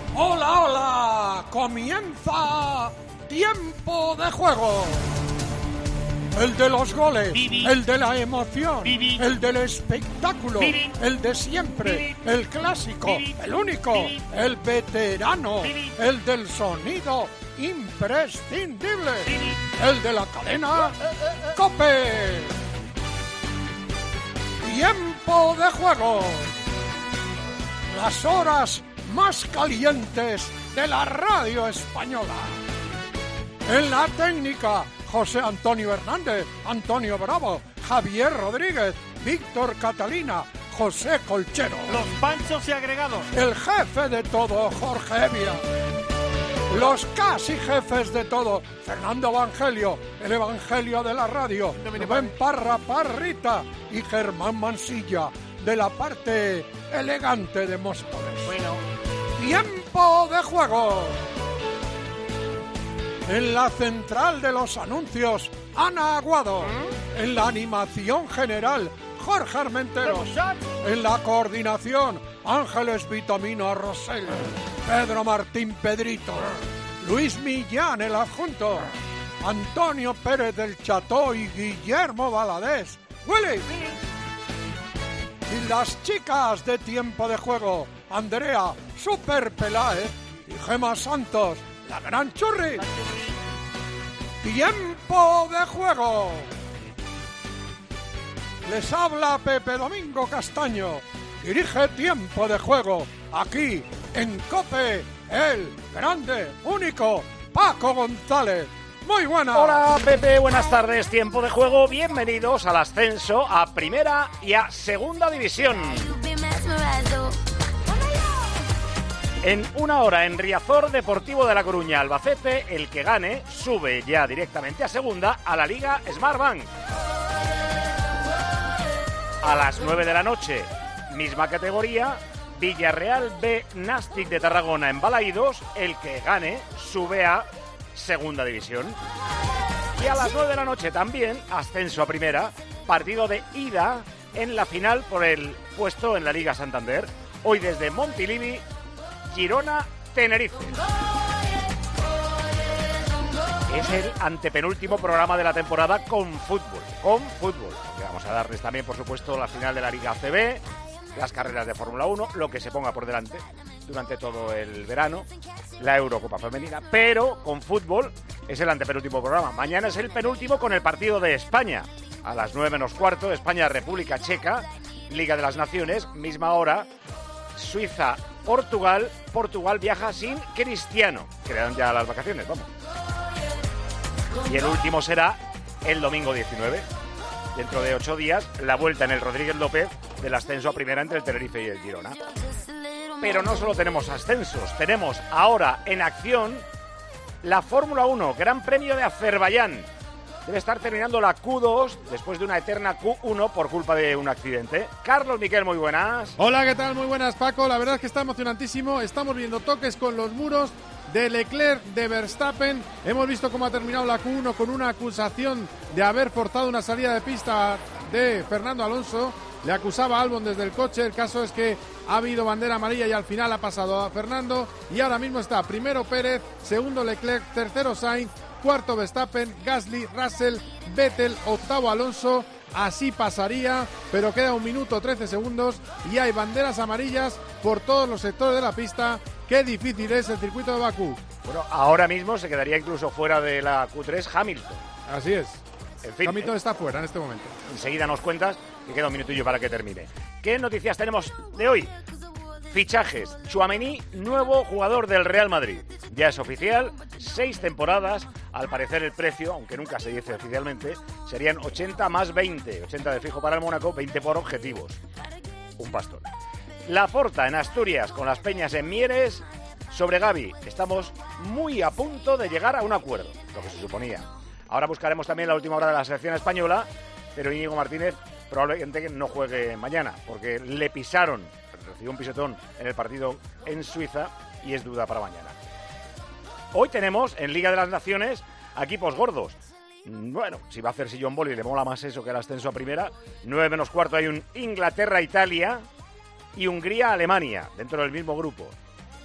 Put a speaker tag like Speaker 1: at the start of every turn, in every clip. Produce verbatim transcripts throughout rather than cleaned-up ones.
Speaker 1: Hola, hola, comienza Tiempo de Juego. El de los goles,
Speaker 2: Bibi.
Speaker 1: el de la emoción,
Speaker 2: Bibi.
Speaker 1: el del espectáculo,
Speaker 2: Bibi.
Speaker 1: el de siempre,
Speaker 2: Bibi.
Speaker 1: el clásico,
Speaker 2: Bibi.
Speaker 1: el único,
Speaker 2: Bibi.
Speaker 1: el veterano,
Speaker 2: Bibi.
Speaker 1: el del sonido imprescindible,
Speaker 2: Bibi.
Speaker 1: el de la cadena COPE. Tiempo de Juego. Las horas más calientes de la radio española. En la técnica, José Antonio Hernández, Antonio Bravo, Javier Rodríguez, Víctor Catalina, José Colchero.
Speaker 2: Los panchos y agregados.
Speaker 1: El jefe de todo, Jorge Evia. Los casi jefes de todo, Fernando Evangelio, el Evangelio de la radio, Rubén Parra Parrita y Germán Mansilla, de la parte elegante de Móstoles.
Speaker 2: Bueno.
Speaker 1: Tiempo de Juego. En la central de los anuncios, Ana Aguado. ¿Mm? En la animación general, Jorge Armenteros. En la coordinación, Ángeles Vitamina Rosell. Pedro Martín Pedrito. Luis Millán, el adjunto. Antonio Pérez del Cható y Guillermo Valadez. ¡Willy! Y las chicas de Tiempo de Juego, Andrea Super Peláez y Gema Santos, la gran churri. Tiempo de Juego. Les habla Pepe Domingo Castaño. Dirige Tiempo de Juego aquí en COPE, el grande, único Paco González. Muy buenas.
Speaker 3: Hola Pepe, buenas tardes. Tiempo de Juego. Bienvenidos al ascenso a Primera y a Segunda División. En una hora en Riazor, Deportivo de La Coruña, Albacete, el que gane sube ya directamente a Segunda a la Liga Smartbank. A las nueve de la noche, misma categoría, Villarreal B, Nàstic de Tarragona en Balaídos, el que gane sube a Segunda División. Y a las nueve de la noche también, ascenso a Primera, partido de ida en la final por el puesto en la Liga Santander. Hoy desde Montilivi, Girona-Tenerife. Es el antepenúltimo programa de la temporada con fútbol, con fútbol. Porque vamos a darles también, por supuesto, la final de la Liga A C B, las carreras de Fórmula uno, lo que se ponga por delante durante todo el verano, la Eurocopa Femenina, pero con fútbol es el antepenúltimo programa. Mañana es el penúltimo con el partido de España, a las nueve menos cuarto, España-República Checa, Liga de las Naciones, misma hora, Suiza-Portugal, Portugal viaja sin Cristiano, que le dan ya las vacaciones, vamos. Y el último será el domingo diecinueve. Dentro de ocho días, la vuelta en el Rodríguez López del ascenso a Primera entre el Tenerife y el Girona. Pero no solo tenemos ascensos, tenemos ahora en acción la Fórmula uno, Gran Premio de Azerbaiyán. Debe estar terminando la Q dos después de una eterna Q uno por culpa de un accidente. Carlos Miquel, muy buenas.
Speaker 4: Hola, ¿qué tal? Muy buenas, Paco. La verdad es que está emocionantísimo. Estamos viendo toques con los muros de Leclerc, de Verstappen. Hemos visto cómo ha terminado la Q uno con una acusación de haber forzado una salida de pista de Fernando Alonso. Le acusaba a Albon desde el coche. El caso es que ha habido bandera amarilla y al final ha pasado a Fernando. Y ahora mismo está primero Pérez, segundo Leclerc, tercero Sainz, cuarto Verstappen, Gasly, Russell, Vettel, octavo Alonso. Así pasaría, pero queda un minuto trece segundos y hay banderas amarillas por todos los sectores de la pista. Qué difícil es el circuito de Bakú.
Speaker 3: Bueno, ahora mismo se quedaría incluso fuera de la Q tres Hamilton.
Speaker 4: Así es.
Speaker 3: En fin,
Speaker 4: Hamilton
Speaker 3: eh,
Speaker 4: está fuera en este momento.
Speaker 3: Enseguida nos cuentas que queda un minutillo para que termine. ¿Qué noticias tenemos de hoy? Fichajes. Tchouaméni, nuevo jugador del Real Madrid. Ya es oficial, seis temporadas. Al parecer el precio, aunque nunca se dice oficialmente, serían ochenta más veinte. ochenta de fijo para el Mónaco, veinte por objetivos. Un pastón. Laporta en Asturias con las Peñas en Mieres. Sobre Gavi, estamos muy a punto de llegar a un acuerdo, lo que se suponía. Ahora buscaremos también la última hora de la selección española, pero Íñigo Martínez probablemente no juegue mañana, porque le pisaron, recibió un pisotón en el partido en Suiza y es duda para mañana. Hoy tenemos en Liga de las Naciones equipos gordos. Bueno, si va a hacer Sillón Boli, le mola más eso que el ascenso a Primera. nueve menos cuarto hay un Inglaterra-Italia y Hungría-Alemania dentro del mismo grupo.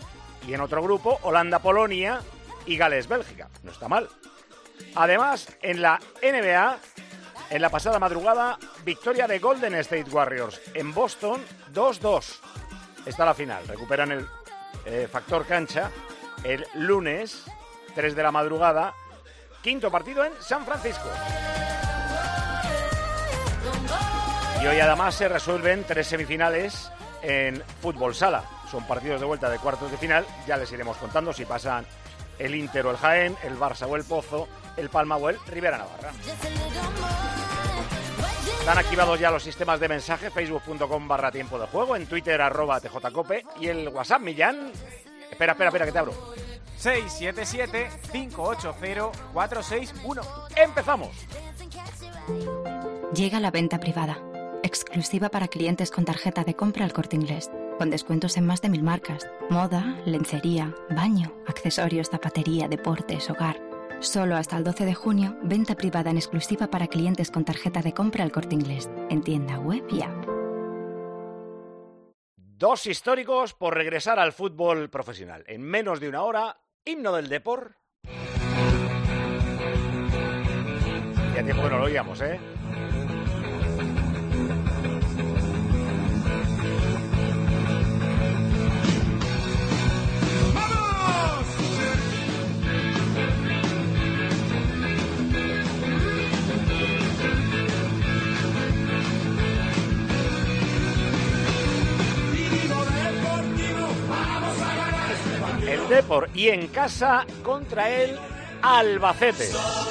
Speaker 3: Y en otro grupo, Holanda-Polonia y Gales-Bélgica. No está mal. Además, en la N B A, en la pasada madrugada, victoria de Golden State Warriors en Boston, dos dos. Está la final. Recuperan el eh, factor cancha el lunes, tres de la madrugada. Quinto partido en San Francisco. Y hoy además se resuelven tres semifinales en fútbol sala. Son partidos de vuelta de cuartos de final. Ya les iremos contando si pasan el Inter o el Jaén, el Barça o el Pozo, el Palma o el Rivera Navarra. Están activados ya los sistemas de mensaje, facebook.com barra tiempo de juego, en Twitter arroba tjcope y el WhatsApp, Millán. Espera, espera, espera, que te abro.
Speaker 2: seis siete siete, cinco ocho cero, cuatro seis uno.
Speaker 3: ¡Empezamos!
Speaker 5: Llega la venta privada, exclusiva para clientes con tarjeta de compra El Corte Inglés, con descuentos en más de mil marcas, moda, lencería, baño, accesorios, zapatería, deportes, hogar. Solo hasta el doce de junio, venta privada en exclusiva para clientes con tarjeta de compra El Corte Inglés, en tienda web y app.
Speaker 3: Dos históricos por regresar al fútbol profesional. En menos de una hora, himno del Depor. Ya tiempo que no lo oíamos, ¿eh? El Depor y en casa contra el Albacete.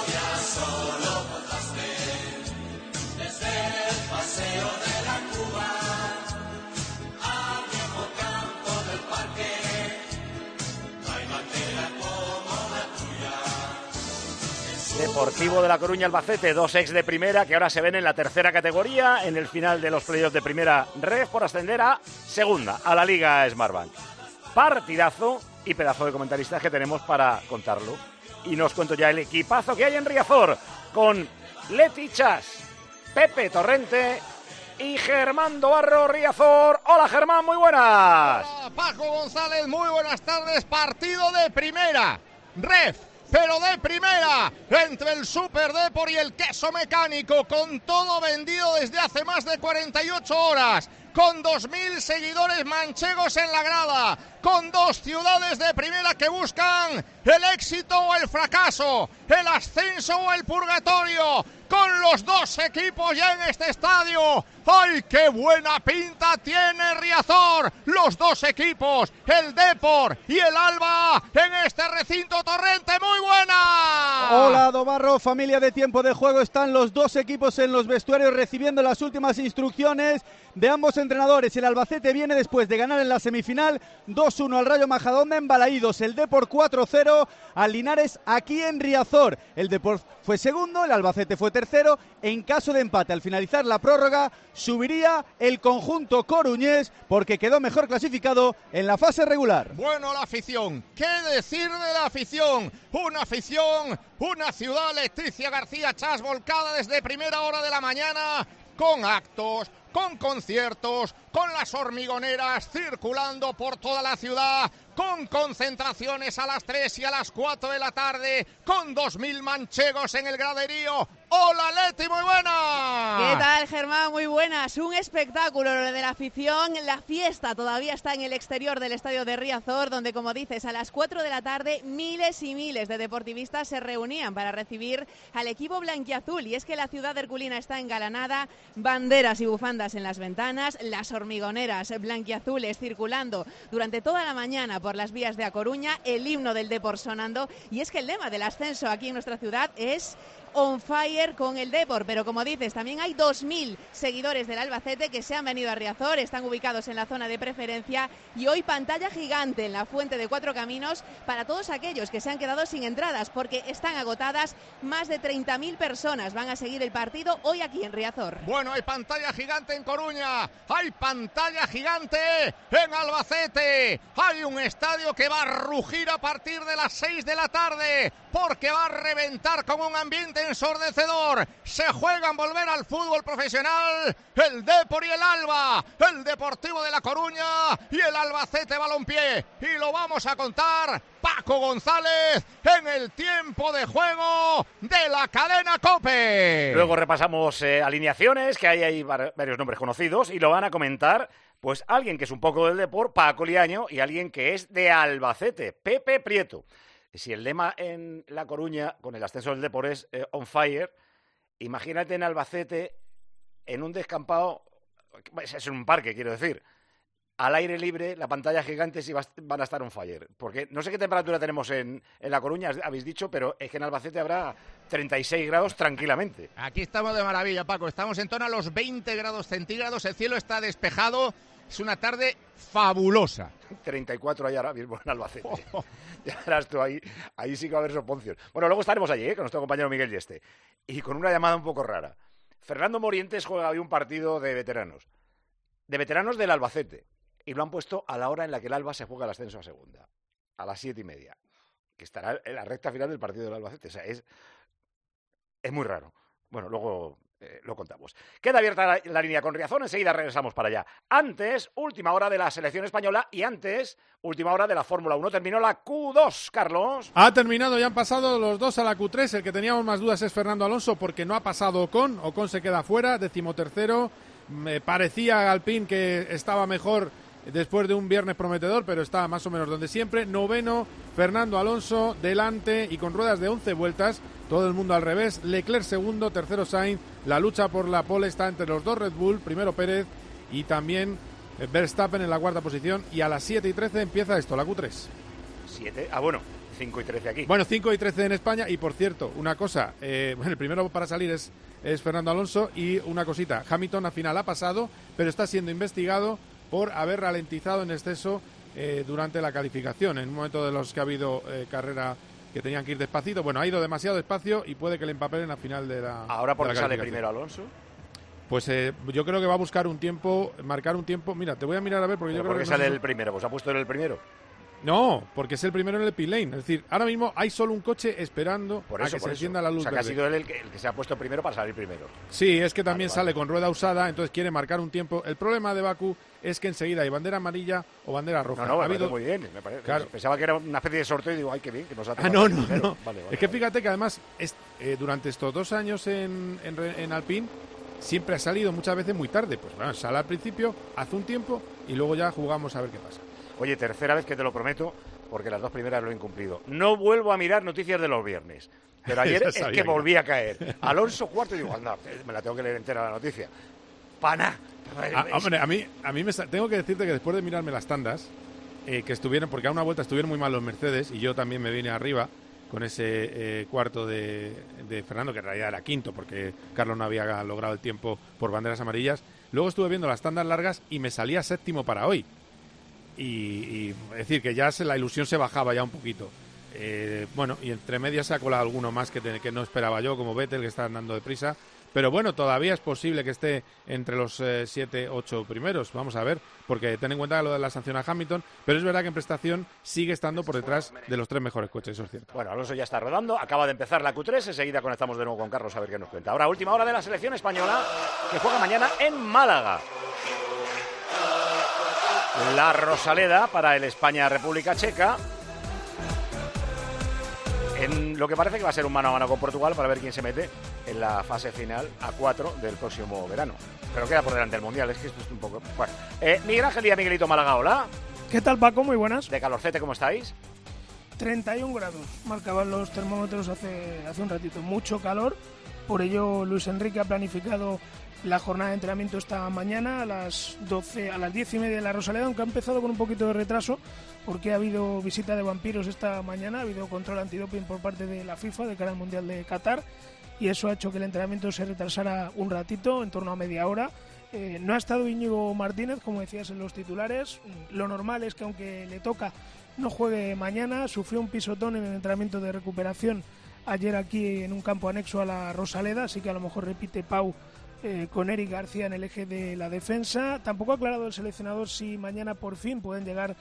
Speaker 3: Deportivo de La Coruña Albacete, dos ex de primera que ahora se ven en la tercera categoría en el final de los playoffs de primera ref por ascender a segunda, a la Liga Smartbank. Partidazo y pedazo de comentaristas que tenemos para contarlo. Y nos cuento ya el equipazo que hay en Riazor con Leti Chas, Pepe Torrente y Germán Dobarro Riazor. Hola Germán, muy buenas.
Speaker 6: Hola Paco González, muy buenas tardes. Partido de primera, ref, pero de primera, entre el Super Depor y el Queso Mecánico, con todo vendido desde hace más de cuarenta y ocho horas, con dos mil seguidores manchegos en la grada, con dos ciudades de primera que buscan el éxito o el fracaso, el ascenso o el purgatorio, con los dos equipos ya en este estadio. ¡Ay, qué buena pinta tiene Riazor! Los dos equipos, el Depor y el Alba, en este recinto. Torrente, muy buena.
Speaker 7: Hola Dobarro, familia de Tiempo de Juego. Están los dos equipos en los vestuarios recibiendo las últimas instrucciones de ambos entrenadores. El Albacete viene después de ganar en la semifinal dos uno al Rayo Majadahonda en Balaídos. El Depor cuatro cero al Linares aquí en Riazor. El Depor fue segundo, el Albacete fue tercero. En caso de empate al finalizar la prórroga, subiría el conjunto coruñés porque quedó mejor clasificado en la fase regular.
Speaker 6: Bueno, la afición, ¿qué decir de la afición? Una afición, una ciudad, Leticia García Chas, volcada desde primera hora de la mañana, con actos, con conciertos, con las hormigoneras circulando por toda la ciudad, con concentraciones a las tres y a las cuatro de la tarde, con dos mil manchegos en el graderío. ¡Hola, Leti, muy buena!
Speaker 8: ¿Qué tal, Germán? Muy buenas. Un espectáculo lo de la afición. La fiesta todavía está en el exterior del estadio de Riazor, donde, como dices, a las cuatro de la tarde miles y miles de deportivistas se reunían para recibir al equipo blanquiazul. Y es que la ciudad herculina está engalanada, banderas y bufandas en las ventanas, las hormigoneras blanquiazules circulando durante toda la mañana por las vías de A Coruña, el himno del Depor sonando. Y es que el lema del ascenso aquí en nuestra ciudad es on fire con el Depor, pero como dices, también hay dos mil seguidores del Albacete que se han venido a Riazor, están ubicados en la zona de preferencia y hoy pantalla gigante en la Fuente de Cuatro Caminos para todos aquellos que se han quedado sin entradas porque están agotadas. Más de treinta mil personas van a seguir el partido hoy aquí en Riazor.
Speaker 6: Bueno, hay pantalla gigante en Coruña, hay pantalla gigante en Albacete, hay un estadio que va a rugir a partir de las seis de la tarde porque va a reventar con un ambiente ensordecedor. Se juegan volver al fútbol profesional el Depor y el Alba, el Deportivo de La Coruña y el Albacete Balompié. Y lo vamos a contar Paco González en el tiempo de juego de la cadena COPE.
Speaker 3: Luego repasamos eh, alineaciones, que hay ahí varios nombres conocidos, y lo van a comentar pues alguien que es un poco del Depor, Paco Liaño, y alguien que es de Albacete, Pepe Prieto. Si el lema en La Coruña, con el ascenso del Depor, es eh, on fire, imagínate en Albacete, en un descampado, es un parque, quiero decir, al aire libre, la pantalla gigante, sí van a estar on fire. Porque no sé qué temperatura tenemos en, en La Coruña, habéis dicho, pero es que en Albacete habrá treinta y seis grados tranquilamente.
Speaker 6: Aquí estamos de maravilla, Paco. Estamos en torno a los veinte grados centígrados, el cielo está despejado. Es una tarde fabulosa.
Speaker 3: treinta y cuatro hay ahora mismo en Albacete. Oh. Ya verás tú, ahí, ahí sí que va a haber soponcios. Bueno, luego estaremos allí, ¿eh? Con nuestro compañero Miguel Yeste. Y con una llamada un poco rara. Fernando Morientes juega hoy un partido de veteranos. De veteranos del Albacete. Y lo han puesto a la hora en la que el Alba se juega el ascenso a segunda. A las siete y media. Que estará en la recta final del partido del Albacete. O sea, es, es muy raro. Bueno, luego... Eh, lo contamos. Queda abierta la, la línea con Riazón, enseguida regresamos para allá. Antes, última hora de la selección española y antes, última hora de la Fórmula uno. Terminó la Q dos, Carlos.
Speaker 4: Ha terminado, ya han pasado los dos a la Q tres. El que teníamos más dudas es Fernando Alonso porque no ha pasado Ocon. Ocon se queda fuera, decimotercero. Me parecía Alpine que estaba mejor después de un viernes prometedor, pero está más o menos donde siempre. Noveno, Fernando Alonso, delante y con ruedas de once vueltas. Todo el mundo al revés. Leclerc segundo, tercero Sainz. La lucha por la pole está entre los dos Red Bull. Primero Pérez y también Verstappen en la cuarta posición. Y a las siete y trece empieza esto, la Q tres.
Speaker 3: siete, ah bueno, cinco y trece aquí.
Speaker 4: Bueno, cinco y trece en España. Y por cierto, una cosa, eh, bueno, el primero para salir es, es Fernando Alonso. Y una cosita, Hamilton al final ha pasado, pero está siendo investigado por haber ralentizado en exceso eh, durante la calificación. En un momento de los que ha habido eh, carrera que tenían que ir despacito. Bueno, ha ido demasiado despacio y puede que le empapelen al final de la
Speaker 3: ¿Ahora por qué sale
Speaker 4: calificación.
Speaker 3: primero Alonso?
Speaker 4: Pues eh, yo creo que va a buscar un tiempo, marcar un tiempo. Mira, te voy a mirar a ver porque
Speaker 3: ¿Pero
Speaker 4: yo
Speaker 3: por
Speaker 4: creo
Speaker 3: qué
Speaker 4: que
Speaker 3: sale
Speaker 4: no
Speaker 3: el primero? Pues ha puesto en el primero.
Speaker 4: No, porque es el primero en el pit lane. Es decir, ahora mismo hay solo un coche esperando
Speaker 3: por eso,
Speaker 4: a que
Speaker 3: por
Speaker 4: se
Speaker 3: eso.
Speaker 4: encienda la luz
Speaker 3: O sea, que
Speaker 4: verde.
Speaker 3: ha sido él el que, el que se ha puesto primero para salir primero.
Speaker 4: Sí, es que también
Speaker 3: vale,
Speaker 4: sale
Speaker 3: vale.
Speaker 4: con rueda usada, entonces quiere marcar un tiempo. El problema de Bakú es que enseguida hay bandera amarilla o bandera roja.
Speaker 3: No, no, me
Speaker 4: ha
Speaker 3: parece
Speaker 4: habido...
Speaker 3: muy bien. Me parece.
Speaker 4: Claro.
Speaker 3: Pensaba que era una especie de sorteo y digo, ay, qué bien, que nos ha
Speaker 4: Ah, no, no,
Speaker 3: primero.
Speaker 4: no.
Speaker 3: Vale, vale,
Speaker 4: es que
Speaker 3: vale.
Speaker 4: fíjate que además es, eh, durante estos dos años en, en, en Alpine siempre ha salido muchas veces muy tarde. Pues bueno, sale al principio, hace un tiempo y luego ya jugamos a ver qué pasa.
Speaker 3: Oye, tercera vez que te lo prometo, porque las dos primeras lo he incumplido. No vuelvo a mirar noticias de los viernes. Pero ayer es que volví a caer. Alonso cuarto y digo, anda, me la tengo que leer entera la noticia. Pana.
Speaker 4: Ah, hombre, a mí, a mí me, tengo que decirte que después de mirarme las tandas, eh, que estuvieron, porque a una vuelta estuvieron muy mal los Mercedes y yo también me vine arriba con ese eh, cuarto de, de Fernando, que en realidad era quinto, porque Carlos no había logrado el tiempo por banderas amarillas. Luego estuve viendo las tandas largas y me salía séptimo para hoy. Y, y es decir, que ya se, la ilusión se bajaba ya un poquito. Eh, bueno, y entre medias se ha colado alguno más que, te, que no esperaba yo, como Vettel, que está andando deprisa. Pero bueno, todavía es posible que esté entre los eh, siete, ocho primeros. Vamos a ver, porque ten en cuenta lo de la sanción a Hamilton. Pero es verdad que en prestación sigue estando por detrás de los tres mejores coches, eso es cierto.
Speaker 3: Bueno, Alonso ya está rodando, acaba de empezar la Q tres. Enseguida conectamos de nuevo con Carlos a ver qué nos cuenta. Ahora, última hora de la selección española, que juega mañana en Málaga. La Rosaleda para el España-República Checa, en lo que parece que va a ser un mano a mano con Portugal para ver quién se mete en la fase final a cuatro del próximo verano. Pero queda por delante el Mundial, es que esto es un poco... Bueno, eh, Miguel Ángel Díaz, Miguelito Málaga, hola.
Speaker 9: ¿Qué tal, Paco? Muy buenas.
Speaker 3: De calorcete, ¿cómo estáis?
Speaker 9: treinta y un grados, marcaban los termómetros hace, hace un ratito. Mucho calor, por ello Luis Enrique ha planificado la jornada de entrenamiento esta mañana a las doce, a las diez y media de la Rosaleda, aunque ha empezado con un poquito de retraso porque ha habido visita de vampiros esta mañana, ha habido control antidoping por parte de la FIFA de cara al Mundial de Qatar y eso ha hecho que el entrenamiento se retrasara un ratito, en torno a media hora. Eh, no ha estado Íñigo Martínez, como decías en los titulares. Lo normal es que aunque le toca no juegue mañana, sufrió un pisotón en el entrenamiento de recuperación ayer aquí en un campo anexo a la Rosaleda, así que a lo mejor repite Pau Eh, con Eric García en el eje de la defensa. Tampoco ha aclarado el seleccionador si mañana por fin pueden llegar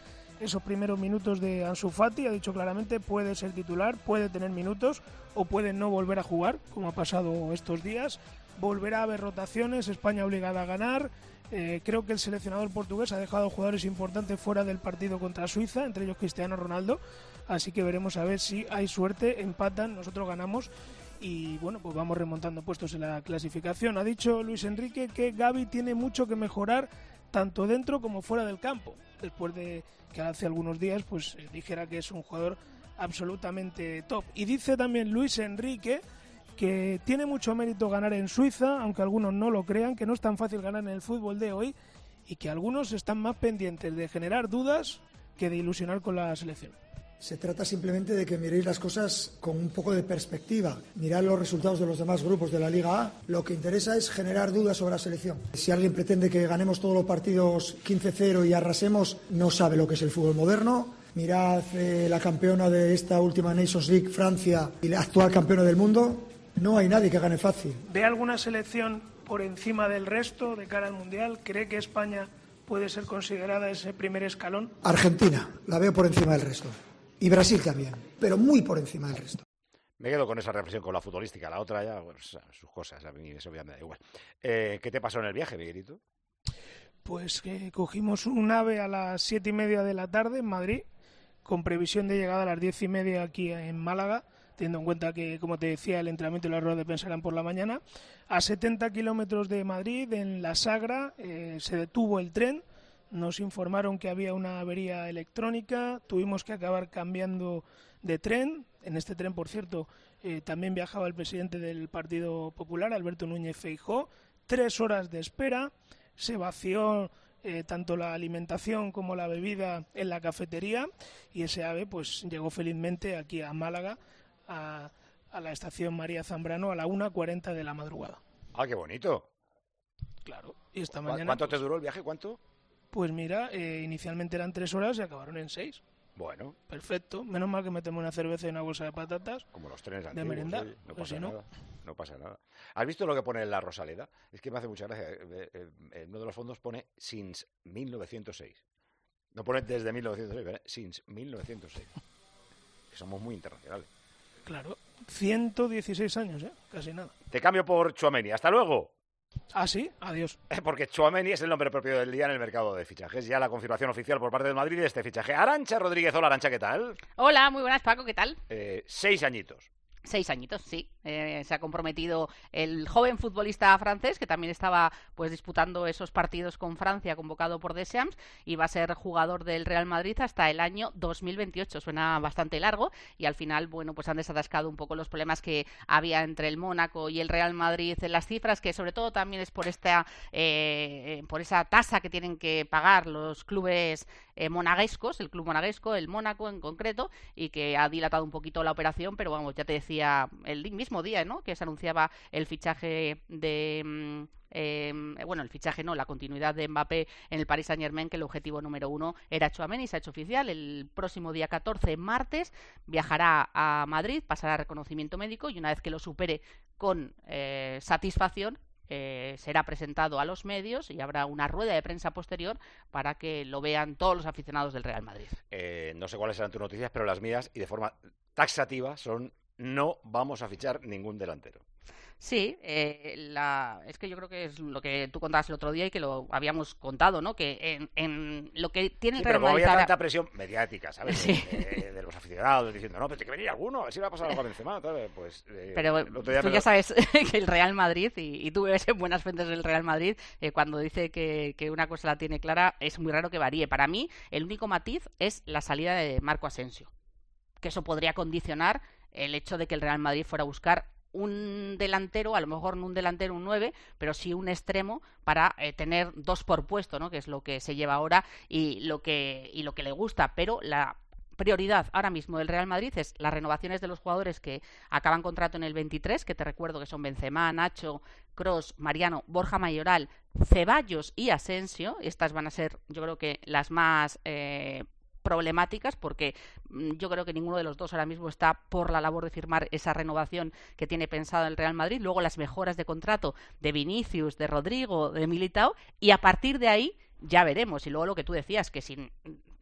Speaker 9: esos primeros minutos de Ansu Fati. Ha dicho claramente, puede ser titular, puede tener minutos o puede no volver a jugar, como ha pasado estos días. Volverá a haber rotaciones, España obligada a ganar. Eh, creo que el seleccionador portugués ha dejado jugadores importantes fuera del partido contra Suiza, entre ellos Cristiano Ronaldo. Así que veremos a ver si hay suerte, empatan, nosotros ganamos y bueno, pues vamos remontando puestos en la clasificación. Ha dicho Luis Enrique que Gavi tiene mucho que mejorar tanto dentro como fuera del campo, después de que hace algunos días pues dijera que es un jugador absolutamente top. Y dice también Luis Enrique que tiene mucho mérito ganar en Suiza, aunque algunos no lo crean, que no es tan fácil ganar en el fútbol de hoy y que algunos están más pendientes de generar dudas que de ilusionar con la selección.
Speaker 10: Se trata simplemente de que miréis las cosas con un poco de perspectiva. Mirad los resultados de los demás grupos de la Liga A. Lo que interesa es generar dudas sobre la selección. Si alguien pretende que ganemos todos los partidos quince cero y arrasemos, no sabe lo que es el fútbol moderno. Mirad eh, la campeona de esta última Nations League, Francia, y la actual campeona del mundo. No hay nadie que gane fácil.
Speaker 9: ¿Ve alguna selección por encima del resto de cara al Mundial? ¿Cree que España puede ser considerada ese primer escalón?
Speaker 10: Argentina, la veo por encima del resto. Y Brasil también, pero muy por encima del resto.
Speaker 3: Me quedo con esa reflexión con la futbolística. La otra ya, pues, sus cosas, a mí eso ya me da igual. Eh, ¿Qué te pasó en el viaje, Miguelito?
Speaker 9: Pues que cogimos un AVE a las siete y media de la tarde en Madrid, con previsión de llegada a las diez y media aquí en Málaga, teniendo en cuenta que, como te decía, el entrenamiento y la rueda de prensa eran por la mañana. A setenta kilómetros de Madrid, en La Sagra, eh, se detuvo el tren. Nos informaron que había una avería electrónica, tuvimos que acabar cambiando de tren. En este tren, por cierto, eh, también viajaba el presidente del Partido Popular, Alberto Núñez Feijóo. Tres horas de espera, se vació eh, tanto la alimentación como la bebida en la cafetería y ese AVE pues llegó felizmente aquí a Málaga, a, a la estación María Zambrano, a la una cuarenta de la madrugada.
Speaker 3: ¡Ah, qué bonito!
Speaker 9: Claro, y esta mañana...
Speaker 3: ¿Cuánto
Speaker 9: pues,
Speaker 3: te duró el viaje? ¿Cuánto?
Speaker 9: Pues mira, eh, inicialmente eran tres horas y acabaron en seis.
Speaker 3: Bueno. Perfecto.
Speaker 9: Menos mal que metemos una cerveza y una bolsa de patatas.
Speaker 3: Como los trenes
Speaker 9: de
Speaker 3: antiguos.
Speaker 9: merendar.
Speaker 3: Oye, no
Speaker 9: pues
Speaker 3: pasa
Speaker 9: si
Speaker 3: nada. No. no pasa nada. ¿Has visto lo que pone en la Rosaleda? Es que me hace mucha gracia. Eh, eh, en uno de los fondos pone since mil novecientos seis. No pone desde mil novecientos seis, ¿verdad? Since mil novecientos seis. Que somos muy internacionales.
Speaker 9: Claro. ciento dieciséis años, ¿eh? Casi nada.
Speaker 3: Te cambio por Tchouaméni. ¡Hasta luego!
Speaker 9: Ah, sí, adiós.
Speaker 3: Porque Tchouaméni es el nombre propio del día en el mercado de fichajes. Ya la confirmación oficial por parte del Madrid de este fichaje. Arantxa Rodríguez, hola Arantxa, ¿qué tal?
Speaker 11: Hola, muy buenas, Paco, ¿qué tal?
Speaker 3: Eh, seis añitos.
Speaker 11: Seis añitos, sí. Eh, se ha comprometido el joven futbolista francés, que también estaba pues disputando esos partidos con Francia, convocado por Deschamps, y va a ser jugador del Real Madrid hasta el año dos mil veintiocho. Suena bastante largo y al final, bueno, pues han desatascado un poco los problemas que había entre el Mónaco y el Real Madrid en las cifras, que sobre todo también es por esta eh, por esa tasa que tienen que pagar los clubes eh, monegascos, el club monegasco, el Mónaco en concreto, y que ha dilatado un poquito la operación, pero vamos, ya te decía el mismo día, ¿no?, que se anunciaba el fichaje de... Eh, bueno, el fichaje no, la continuidad de Mbappé en el Paris Saint-Germain, que el objetivo número uno era Tchouaméni. Se ha hecho oficial. El próximo día catorce, martes, viajará a Madrid, pasará reconocimiento médico y una vez que lo supere con eh, satisfacción, Eh, será presentado a los medios y habrá una rueda de prensa posterior para que lo vean todos los aficionados del Real Madrid.
Speaker 3: Eh, no sé cuáles serán tus noticias, pero las mías, y de forma taxativa, son: no vamos a fichar ningún delantero.
Speaker 11: Sí, eh, la, es que yo creo que es lo que tú contabas el otro día y que lo habíamos contado, ¿no? Que en, en lo que tiene el
Speaker 3: sí,
Speaker 11: Real Madrid...
Speaker 3: Pero como había
Speaker 11: ahora...
Speaker 3: tanta presión mediática, ¿sabes? Sí. De, de los aficionados diciendo, no, pero tiene que venir alguno, a ver si va a pasar algo a Benzema, tal, pues... Eh,
Speaker 11: pero tú ya lo... sabes que el Real Madrid, y, y tú ves en buenas fuentes del Real Madrid, eh, cuando dice que, que una cosa la tiene clara, es muy raro que varíe. Para mí, el único matiz es la salida de Marco Asensio, que eso podría condicionar el hecho de que el Real Madrid fuera a buscar un delantero, a lo mejor no un delantero, un nueve, pero sí un extremo para eh, tener dos por puesto, ¿no?, que es lo que se lleva ahora y lo que, y lo que le gusta. Pero la prioridad ahora mismo del Real Madrid es las renovaciones de los jugadores que acaban contrato en el veintitrés, que te recuerdo que son Benzema, Nacho, Kroos, Mariano, Borja Mayoral, Ceballos y Asensio. Estas van a ser, yo creo que las más... Eh, problemáticas, porque yo creo que ninguno de los dos ahora mismo está por la labor de firmar esa renovación que tiene pensado el Real Madrid. Luego las mejoras de contrato de Vinicius, de Rodrigo, de Militao, y a partir de ahí ya veremos. Y luego lo que tú decías, que si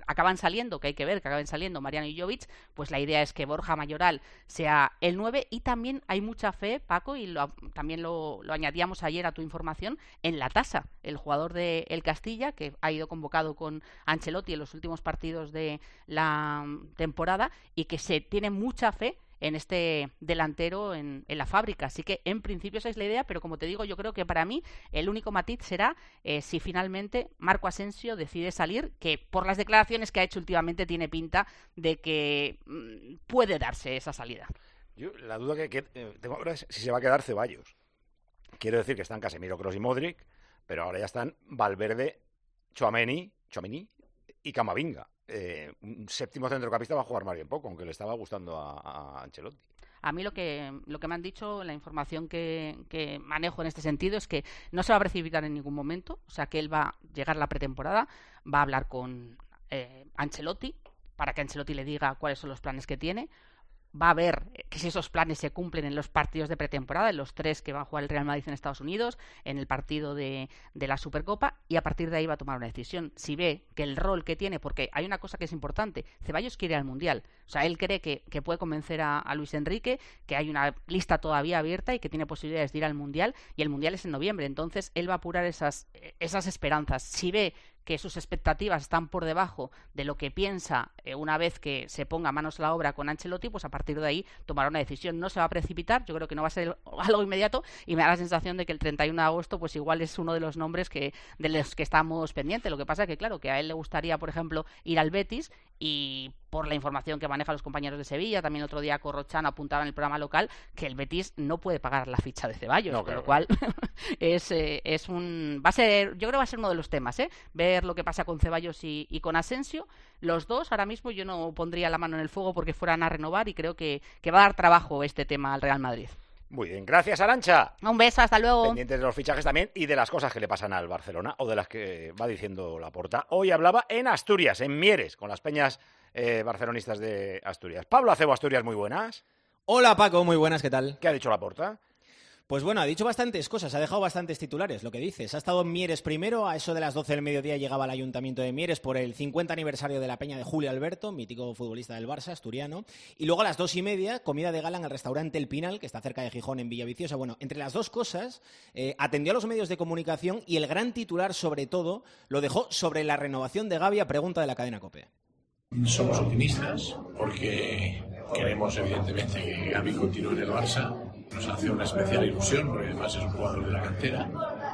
Speaker 11: acaban saliendo, que hay que ver que acaben saliendo Mariano y Jovic, pues la idea es que Borja Mayoral sea el nueve, y también hay mucha fe, Paco, y lo, también lo, lo añadíamos ayer a tu información, en Latasa, el jugador de el Castilla, que ha ido convocado con Ancelotti en los últimos partidos de la temporada, y que se tiene mucha fe en este delantero en, en la fábrica. Así que en principio esa es la idea, pero como te digo, yo creo que para mí el único matiz será eh, si finalmente Marco Asensio decide salir, que por las declaraciones que ha hecho últimamente tiene pinta de que mmm, puede darse esa salida.
Speaker 3: Yo, la duda que, que eh, tengo ahora es si se va a quedar Ceballos. Quiero decir que están Casemiro, Kroos y Modric, pero ahora ya están Valverde, Tchouaméni, Tchouaméni y Camavinga. Eh, un séptimo centrocampista va a jugar más bien poco, aunque le estaba gustando a, a Ancelotti.
Speaker 11: A mí lo que lo que me han dicho, la información que, que manejo en este sentido es que no se va a precipitar en ningún momento, o sea que él va a llegar la pretemporada, va a hablar con eh, Ancelotti para que Ancelotti le diga cuáles son los planes que tiene. Va a ver que si esos planes se cumplen en los partidos de pretemporada, en los tres que va a jugar el Real Madrid en Estados Unidos, en el partido de, de la Supercopa, y a partir de ahí va a tomar una decisión. Si ve que el rol que tiene, porque hay una cosa que es importante, Ceballos quiere ir al Mundial, o sea, él cree que, que puede convencer a, a Luis Enrique, que hay una lista todavía abierta y que tiene posibilidades de ir al Mundial, y el Mundial es en noviembre, entonces él va a apurar esas, esas esperanzas. Si ve que sus expectativas están por debajo de lo que piensa eh, una vez que se ponga manos a la obra con Ancelotti, pues a partir de ahí tomará una decisión. No se va a precipitar, yo creo que no va a ser algo inmediato, y me da la sensación de que el treinta y uno de agosto pues igual es uno de los nombres que de los que estamos pendientes. Lo que pasa es que claro, que a él le gustaría, por ejemplo, ir al Betis, y por la información que manejan los compañeros de Sevilla, también otro día Corrochano apuntaba en el programa local que el Betis no puede pagar la ficha de Ceballos, no, con claro, lo cual es, eh, es un va a ser, yo creo que va a ser uno de los temas, ¿eh? Ver lo que pasa con Ceballos y, y con Asensio. Los dos ahora mismo yo no pondría la mano en el fuego porque fueran a renovar, y creo que, que va a dar trabajo este tema al Real Madrid.
Speaker 3: Muy bien, gracias Arantxa.
Speaker 11: Un beso, hasta luego.
Speaker 3: Pendientes de los fichajes también y de las cosas que le pasan al Barcelona o de las que va diciendo Laporta. Hoy hablaba en Asturias, en Mieres, con las peñas eh, barcelonistas de Asturias. Pablo Acebo, Asturias, muy buenas.
Speaker 12: Hola Paco, muy buenas, ¿qué tal?
Speaker 3: ¿Qué ha dicho Laporta?
Speaker 12: Pues bueno, ha dicho bastantes cosas, ha dejado bastantes titulares, lo que dices. Ha estado en Mieres primero, a eso de las doce del mediodía llegaba al Ayuntamiento de Mieres por el cincuenta aniversario de la peña de Julio Alberto, mítico futbolista del Barça, asturiano. Y luego a las dos y media, comida de gala en el restaurante El Pinal, que está cerca de Gijón, en Villaviciosa. Bueno, entre las dos cosas, eh, atendió a los medios de comunicación, y el gran titular, sobre todo, lo dejó sobre la renovación de Gavi a pregunta de la cadena COPE.
Speaker 13: Somos optimistas porque queremos, evidentemente, que Gavi continúe en el Barça. Nos hace una especial ilusión porque además es un jugador de la cantera,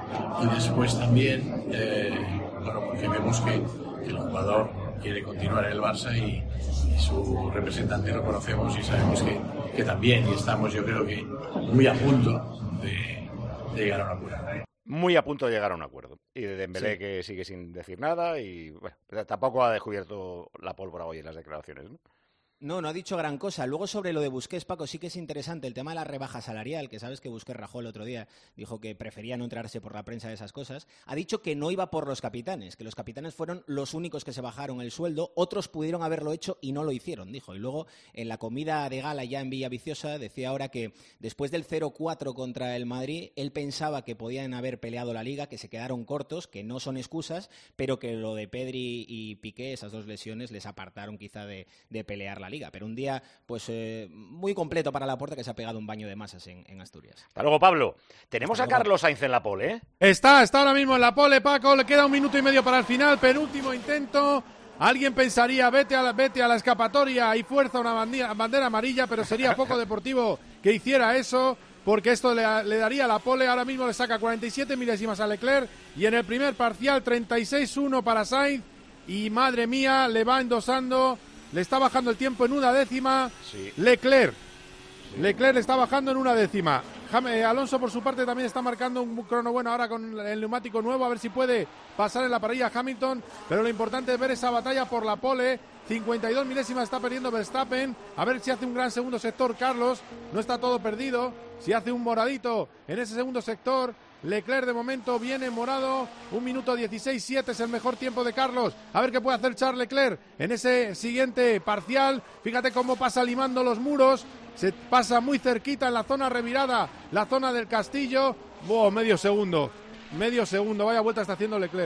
Speaker 13: y después también eh, bueno, porque vemos que el jugador quiere continuar en el Barça y, y su representante lo conocemos y sabemos que, que también, y estamos yo creo que muy a punto de, de llegar a un acuerdo.
Speaker 3: Muy a punto de llegar a un acuerdo. Y de Dembélé, sí, que sigue sin decir nada, y bueno, tampoco ha descubierto la pólvora hoy en las declaraciones, ¿no?
Speaker 12: No, no ha dicho gran cosa. Luego sobre lo de Busquets, Paco, sí que es interesante el tema de la rebaja salarial, que sabes que Busquets rajó el otro día, dijo que prefería no entrarse por la prensa de esas cosas. Ha dicho que no iba por los capitanes, que los capitanes fueron los únicos que se bajaron el sueldo, otros pudieron haberlo hecho y no lo hicieron, dijo. Y luego en la comida de gala ya en Villaviciosa decía ahora que después del cero cuatro contra el Madrid, él pensaba que podían haber peleado la Liga, que se quedaron cortos, que no son excusas, pero que lo de Pedri y Piqué, esas dos lesiones, les apartaron quizá de, de pelear la Liga. Pero un día pues eh, muy completo para Laporta, que se ha pegado un baño de masas en, en Asturias.
Speaker 3: Hasta luego, Pablo. Tenemos a Carlos Sainz en la pole, ¿eh?
Speaker 4: Está, está ahora mismo en la pole, Paco. Le queda un minuto y medio para el final. Penúltimo intento. Alguien pensaría, vete a la, vete a la escapatoria y fuerza una bandera, bandera amarilla, pero sería poco deportivo que hiciera eso, porque esto le, le daría la pole. Ahora mismo le saca cuarenta y siete milésimas a Leclerc, y en el primer parcial treinta y seis uno para Sainz, y madre mía, le va endosando. Le está bajando el tiempo en una décima. Sí. Leclerc. Sí. Leclerc le está bajando en una décima. Jame, Alonso, por su parte, también está marcando un crono bueno ahora con el neumático nuevo. A ver si puede pasar en la parrilla Hamilton. Pero lo importante es ver esa batalla por la pole. cincuenta y dos milésimas está perdiendo Verstappen. A ver si hace un gran segundo sector Carlos. No está todo perdido. Si hace un moradito en ese segundo sector. Leclerc de momento viene morado, un minuto dieciséis siete es el mejor tiempo de Carlos. A ver qué puede hacer Charles Leclerc en ese siguiente parcial. Fíjate cómo pasa limando los muros, se pasa muy cerquita en la zona revirada, la zona del Castillo. ¡Wow! Medio segundo, medio segundo, vaya vuelta está haciendo Leclerc.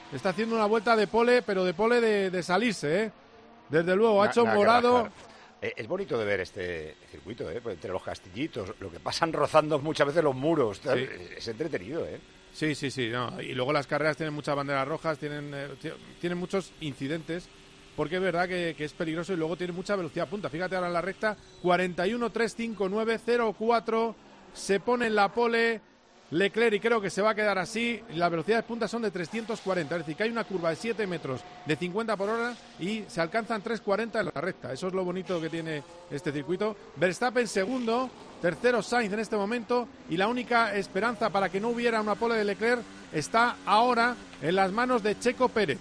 Speaker 4: está haciendo una vuelta de pole, pero de pole de, de salirse, ¿eh? Desde luego, ha
Speaker 3: Na,
Speaker 4: hecho
Speaker 3: nada
Speaker 4: morado.
Speaker 3: Eh, es bonito de ver este circuito, ¿eh? Pues entre los castillitos, lo que pasan rozando muchas veces los muros. Sí. Es entretenido, ¿eh?
Speaker 4: Sí, sí, sí. No. Y luego las carreras tienen muchas banderas rojas, tienen, eh, tienen muchos incidentes, porque es verdad que, que es peligroso y luego tiene mucha velocidad punta. Fíjate ahora en la recta, cuarenta y uno, trescientos cincuenta y nueve, cero cuatro, se pone en la pole Leclerc y creo que se va a quedar así. Las velocidades puntas son de trescientos cuarenta, es decir, que hay una curva de siete metros de cincuenta por hora y se alcanzan trescientos cuarenta en la recta. Eso es lo bonito que tiene este circuito. Verstappen segundo, tercero Sainz en este momento, y la única esperanza para que no hubiera una pole de Leclerc está ahora en las manos de Checo Pérez.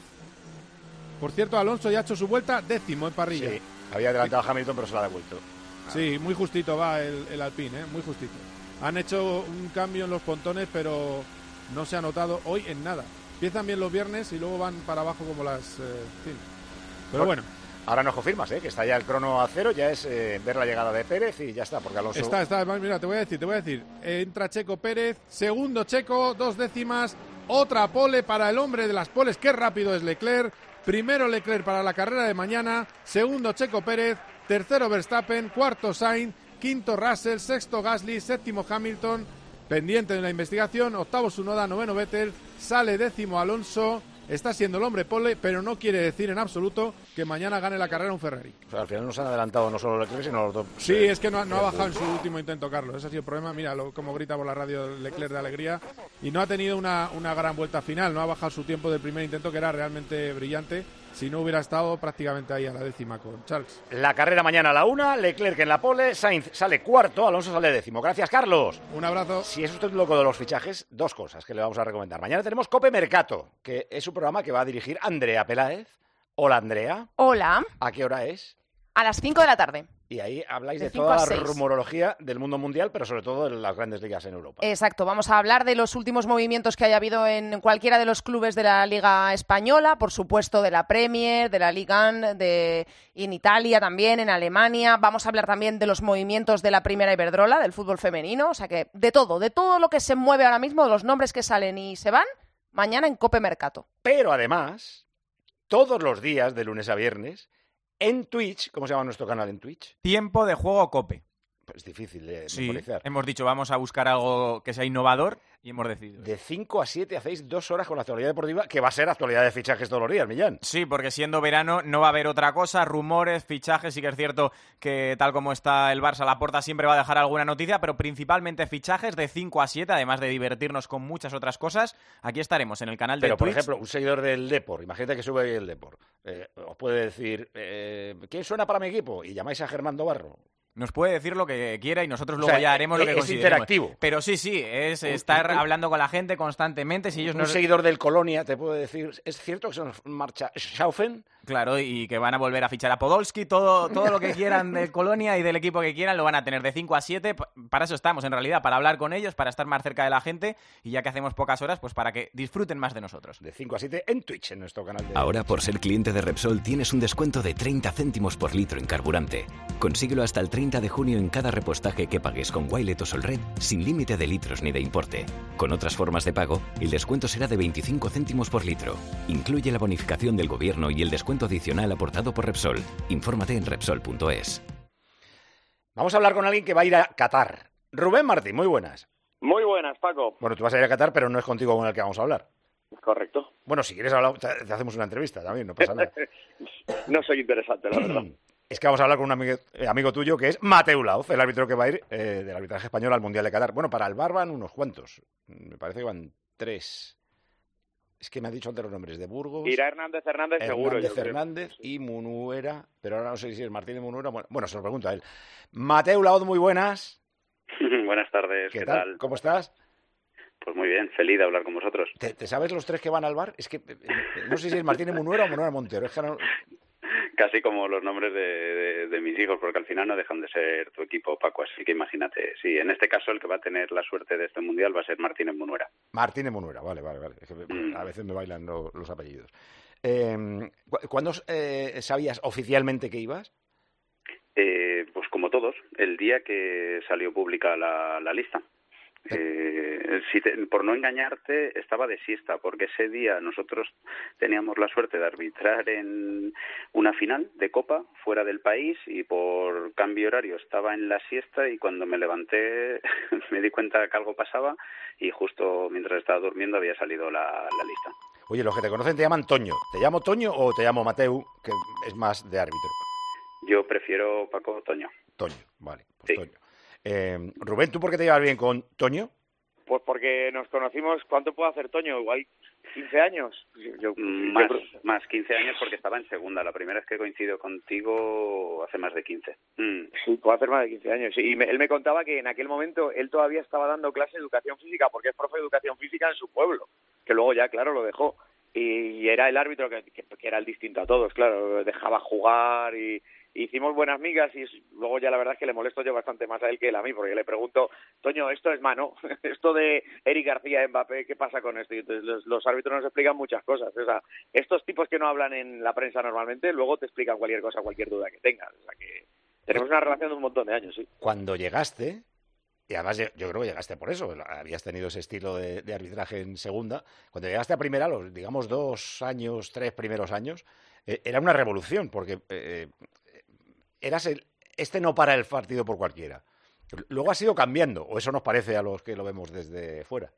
Speaker 4: Por cierto, Alonso ya ha hecho su vuelta, décimo en parrilla.
Speaker 3: Sí, había adelantado a Hamilton, pero se la ha devuelto.
Speaker 4: Sí, muy justito va el, el Alpine, ¿eh? Muy justito. Han hecho un cambio en los pontones, pero no se ha notado hoy en nada. Empiezan bien los viernes y luego van para abajo como las... Eh, sí. Pero bueno.
Speaker 3: Ahora nos confirmas, ¿eh? Que está ya el crono a cero, ya es eh, ver la llegada de Pérez y ya está, porque Alonso...
Speaker 4: Está, está, mira, te voy a decir, te voy a decir. Entra Checo Pérez, segundo Checo, dos décimas, otra pole para el hombre de las poles, qué rápido es Leclerc. Primero Leclerc para la carrera de mañana, segundo Checo Pérez, tercero Verstappen, cuarto Sainz, quinto Russell, sexto Gasly, séptimo Hamilton, pendiente de la investigación, octavo Tsunoda, noveno Vettel, sale décimo Alonso, está siendo el hombre pole, pero no quiere decir en absoluto que mañana gane la carrera un Ferrari.
Speaker 3: O sea, al final nos han adelantado no solo Leclerc, sino los dos.
Speaker 4: Sí, eh, es que no, no ha bajado en su último intento, Carlos, ese ha sido el problema, mira lo, como grita por la radio Leclerc de alegría, y no ha tenido una, una gran vuelta final, no ha bajado su tiempo del primer intento, que era realmente brillante. Si no hubiera estado prácticamente ahí a la décima con Charles.
Speaker 3: La carrera mañana a la una, Leclerc en la pole, Sainz sale cuarto, Alonso sale décimo. Gracias, Carlos.
Speaker 4: Un abrazo.
Speaker 3: Si es usted loco de los fichajes, dos cosas que le vamos a recomendar. Mañana tenemos Cope Mercato, que es un programa que va a dirigir Andrea Peláez. Hola, Andrea.
Speaker 14: Hola.
Speaker 3: ¿A qué hora es?
Speaker 14: A las cinco de la tarde.
Speaker 3: Y ahí habláis de,
Speaker 14: de
Speaker 3: toda la rumorología del mundo mundial, pero sobre todo de las grandes ligas en Europa.
Speaker 14: Exacto, vamos a hablar de los últimos movimientos que haya habido en cualquiera de los clubes de la Liga Española, por supuesto de la Premier, de la Liga de en Italia también, en Alemania. Vamos a hablar también de los movimientos de la Primera Iberdrola, del fútbol femenino, o sea que de todo, de todo lo que se mueve ahora mismo, de los nombres que salen y se van, mañana en Cope Mercato.
Speaker 3: Pero además, todos los días, de lunes a viernes, en Twitch, ¿cómo se llama nuestro canal en Twitch?
Speaker 2: Tiempo de Juego Cope.
Speaker 3: Pues difícil de
Speaker 2: sí,
Speaker 3: memorizar.
Speaker 2: Hemos dicho, vamos a buscar algo que sea innovador y hemos decidido.
Speaker 3: De cinco a siete hacéis dos horas con la actualidad deportiva, que va a ser actualidad de fichajes todos los días, Millán.
Speaker 2: Sí, porque siendo verano no va a haber otra cosa, rumores, fichajes, sí que es cierto que tal como está el Barça, Laporta siempre va a dejar alguna noticia, pero principalmente fichajes de cinco a siete, además de divertirnos con muchas otras cosas. Aquí estaremos en el canal de
Speaker 3: Pero,
Speaker 2: Twitch.
Speaker 3: por ejemplo, un seguidor del Depor, imagínate que sube el Depor, eh, os puede decir, eh, ¿quién suena para mi equipo? Y llamáis a Germán Dobarro.
Speaker 2: Nos puede decir lo que quiera y nosotros luego
Speaker 3: o sea,
Speaker 2: ya haremos
Speaker 3: es,
Speaker 2: lo que
Speaker 3: es
Speaker 2: consideremos.
Speaker 3: interactivo.
Speaker 2: Pero sí, sí, es estar
Speaker 3: un,
Speaker 2: hablando con la gente constantemente. Si ellos
Speaker 3: un
Speaker 2: nos...
Speaker 3: seguidor del Colonia te puede decir, ¿es cierto que se nos marcha Schaufen?
Speaker 2: Claro, y que van a volver a fichar a Podolski, todo, todo lo que quieran del Colonia y del equipo que quieran lo van a tener de cinco a siete. Para eso estamos, en realidad, para hablar con ellos, para estar más cerca de la gente y ya que hacemos pocas horas, pues para que disfruten más de nosotros.
Speaker 3: De cinco a siete en Twitch, en nuestro canal de...
Speaker 15: Ahora, por ser cliente de Repsol, tienes un descuento de treinta céntimos por litro en carburante. Consíguelo hasta el treinta de junio en cada repostaje que pagues con Wilet o Solred, sin límite de litros ni de importe. Con otras formas de pago, el descuento será de veinticinco céntimos por litro. Incluye la bonificación del gobierno y el descuento adicional aportado por Repsol. Infórmate en Repsol punto es.
Speaker 3: Vamos a hablar con alguien que va a ir a Qatar. Rubén Martín, muy buenas.
Speaker 16: Muy buenas, Paco.
Speaker 3: Bueno, tú vas a ir a Qatar, pero no es contigo con el que vamos a hablar.
Speaker 16: Correcto.
Speaker 3: Bueno, si quieres hablar, te hacemos una entrevista también, no pasa nada.
Speaker 16: No soy interesante, la verdad.
Speaker 3: Es que vamos a hablar con un amigo, eh, amigo tuyo que es Mateu Laoz, el árbitro que va a ir eh, del arbitraje español al Mundial de Qatar. Bueno, para el V A R van unos cuantos. Me parece que van tres. Es que me ha dicho antes los nombres de Burgos.
Speaker 16: Irá Hernández Hernández,
Speaker 3: Hernández
Speaker 16: seguro.
Speaker 3: Hernández Hernández y Munuera, pero ahora no sé si es Martínez Munuera. Bueno, bueno, se lo pregunto a él. Mateu Laoz, muy buenas.
Speaker 17: Buenas tardes, ¿qué,
Speaker 3: ¿Qué
Speaker 17: tal?
Speaker 3: tal? ¿Cómo estás?
Speaker 17: Pues muy bien, feliz de hablar con vosotros.
Speaker 3: ¿Te, te sabes los tres que van al V A R? Es que eh, no sé si es Martínez Munuera o Munuera Montero. Es que no...
Speaker 17: Casi como los nombres de, de, de mis hijos, porque al final no dejan de ser tu equipo, Paco, así que imagínate. Sí, en este caso el que va a tener la suerte de este Mundial va a ser Martínez Munuera.
Speaker 3: Martínez Munuera, vale, vale, vale. Es que mm. a veces me bailan lo, los apellidos. Eh, ¿Cuándo eh, sabías oficialmente que ibas?
Speaker 17: Eh, pues como todos, el día que salió pública la, la lista. Eh, eh, si te, por no engañarte, estaba de siesta, porque ese día nosotros teníamos la suerte de arbitrar en una final de Copa fuera del país y por cambio horario estaba en la siesta y cuando me levanté me di cuenta que algo pasaba y justo mientras estaba durmiendo había salido la, la lista.
Speaker 3: Oye, los que te conocen te llaman Toño. ¿Te llamo Toño o te llamo Mateu, que es más de árbitro?
Speaker 17: Yo prefiero, Paco, Toño.
Speaker 3: Toño, vale, pues
Speaker 17: sí.
Speaker 3: Toño. Eh, Rubén, ¿tú por qué te llevas bien con Toño?
Speaker 16: Pues porque nos conocimos, ¿cuánto puede hacer Toño? Igual quince años. Yo,
Speaker 17: más,
Speaker 16: yo...
Speaker 17: más quince años porque estaba en segunda. La primera vez que coincido contigo hace más de quince. Mm.
Speaker 16: Sí, puede hacer más de quince años. Y me, él me contaba que en aquel momento él todavía estaba dando clase de educación física porque es profe de educación física en su pueblo, que luego ya, claro, lo dejó. Y, y era el árbitro que, que, que era el distinto a todos, claro, dejaba jugar y... Hicimos buenas migas y luego ya la verdad es que le molesto yo bastante más a él que él a mí, porque le pregunto, Toño, esto es mano, esto de Eric García, Mbappé, ¿qué pasa con esto? Y entonces los, los árbitros nos explican muchas cosas. O sea, estos tipos que no hablan en la prensa normalmente, luego te explican cualquier cosa, cualquier duda que tengas. O sea que tenemos una relación de un montón de años, sí.
Speaker 3: Cuando llegaste, y además yo creo que llegaste por eso, habías tenido ese estilo de, de arbitraje en segunda, cuando llegaste a primera, los digamos dos años, tres primeros años, eh, era una revolución, porque... Eh, eras el, este no para el partido por cualquiera. Luego has ido cambiando, o eso nos parece a los que lo vemos desde fuera.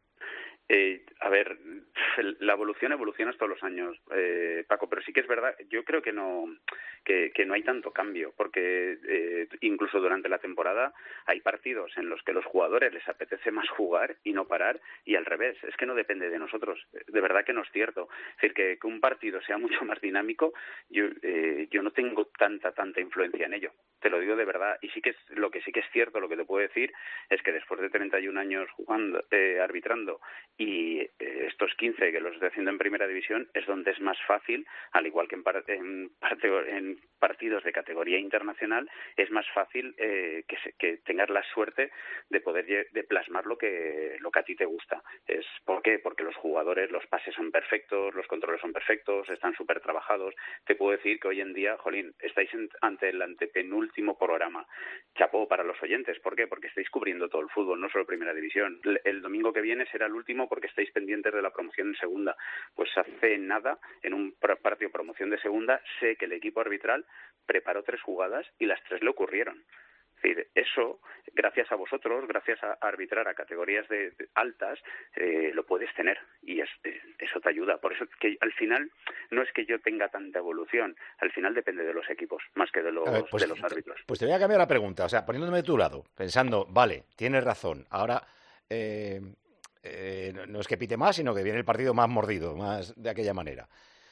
Speaker 17: Eh, a ver, la evolución evoluciona todos los años, eh, Paco, pero sí que es verdad, yo creo que no que, que no hay tanto cambio, porque eh, incluso durante la temporada hay partidos en los que los jugadores les apetece más jugar y no parar, y al revés, es que no depende de nosotros, de verdad que no es cierto. Es decir, que, que un partido sea mucho más dinámico, yo, eh, yo no tengo tanta, tanta influencia en ello, te lo digo de verdad, y sí que es, lo que sí que es cierto, lo que te puedo decir, es que después de treinta y un años jugando, eh, arbitrando, y eh, estos quince que los estoy haciendo en primera división es donde es más fácil, al igual que en, par en, parte en partidos de categoría internacional, es más fácil eh, que, se, que tengas la suerte de poder de plasmar lo que lo que a ti te gusta. Es ¿por qué? Porque los jugadores, los pases son perfectos, los controles son perfectos, están súper trabajados. Te puedo decir que hoy en día, jolín, estáis en, ante el antepenúltimo programa. Chapó para los oyentes. ¿Por qué? Porque estáis cubriendo todo el fútbol, no solo primera división. El, el domingo que viene será el último porque estáis pendientes de la promoción en segunda. Pues hace nada, en un partido de promoción de segunda, sé que el equipo arbitral preparó tres jugadas y las tres le ocurrieron. Es decir, eso, gracias a vosotros, gracias a arbitrar a categorías de, de altas, eh, lo puedes tener y es, eh, eso te ayuda. Por eso que al final no es que yo tenga tanta evolución, al final depende de los equipos, más que de los, ver, pues, de los árbitros.
Speaker 3: Pues te voy a cambiar la pregunta, o sea, poniéndome de tu lado, pensando, vale, tienes razón, ahora... Eh... Eh, no, no es que pite más, sino que viene el partido más mordido, más de aquella manera.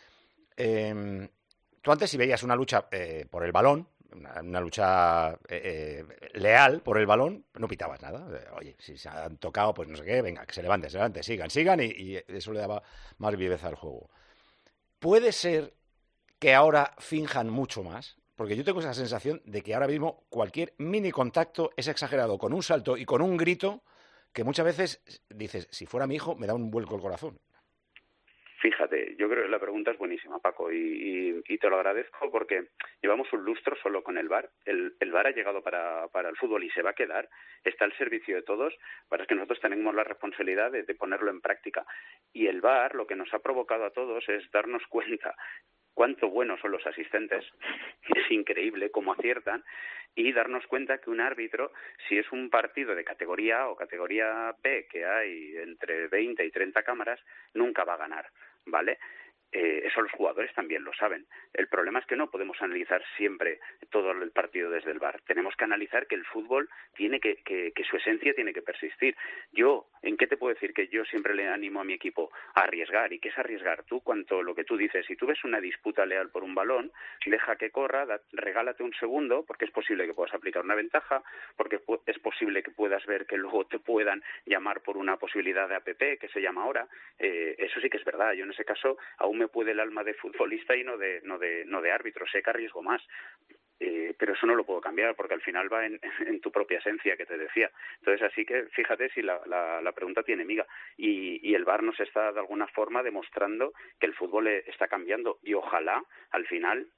Speaker 3: Eh, tú antes, si veías una lucha eh, por el balón, una, una lucha eh, eh, leal por el balón, no pitabas nada. Oye, si se han tocado, pues no sé qué, venga, que se levante, se levante, sigan, sigan, y, y eso le daba más viveza al juego. Puede ser que ahora finjan mucho más, porque yo tengo esa sensación de que ahora mismo cualquier mini contacto es exagerado con un salto y con un grito que muchas veces dices, si fuera mi hijo, me da un vuelco el corazón.
Speaker 17: Fíjate, yo creo que la pregunta es buenísima, Paco, y, y, y te lo agradezco porque llevamos un lustro solo con el V A R. El, el V A R ha llegado para, para el fútbol y se va a quedar. Está al servicio de todos, para que nosotros tenemos la responsabilidad de, de ponerlo en práctica. Y el V A R lo que nos ha provocado a todos es darnos cuenta cuánto buenos son los asistentes, es increíble cómo aciertan, y darnos cuenta que un árbitro, si es un partido de categoría A o categoría B, que hay entre veinte y treinta cámaras, nunca va a ganar, ¿vale? Eh, eso los jugadores también lo saben. El problema es que no podemos analizar siempre todo el partido desde el V A R. Tenemos que analizar que el fútbol tiene que, que, que su esencia tiene que persistir. Yo, ¿en qué te puedo decir? Que yo siempre le animo a mi equipo a arriesgar. ¿Y qué es arriesgar? Tú, cuanto lo que tú dices, si tú ves una disputa leal por un balón, deja que corra, da, regálate un segundo, porque es posible que puedas aplicar una ventaja, porque es posible que puedas ver que luego te puedan llamar por una posibilidad de A P P, que se llama ahora. Eh, eso sí que es verdad. Yo en ese caso aún me puede el alma de futbolista y no de no de no de árbitro, sé que arriesgo más, eh, pero eso no lo puedo cambiar porque al final va en, en tu propia esencia que te decía. Entonces así que fíjate si la, la, la pregunta tiene miga y, y el V A R nos está de alguna forma demostrando que el fútbol está cambiando y ojalá al final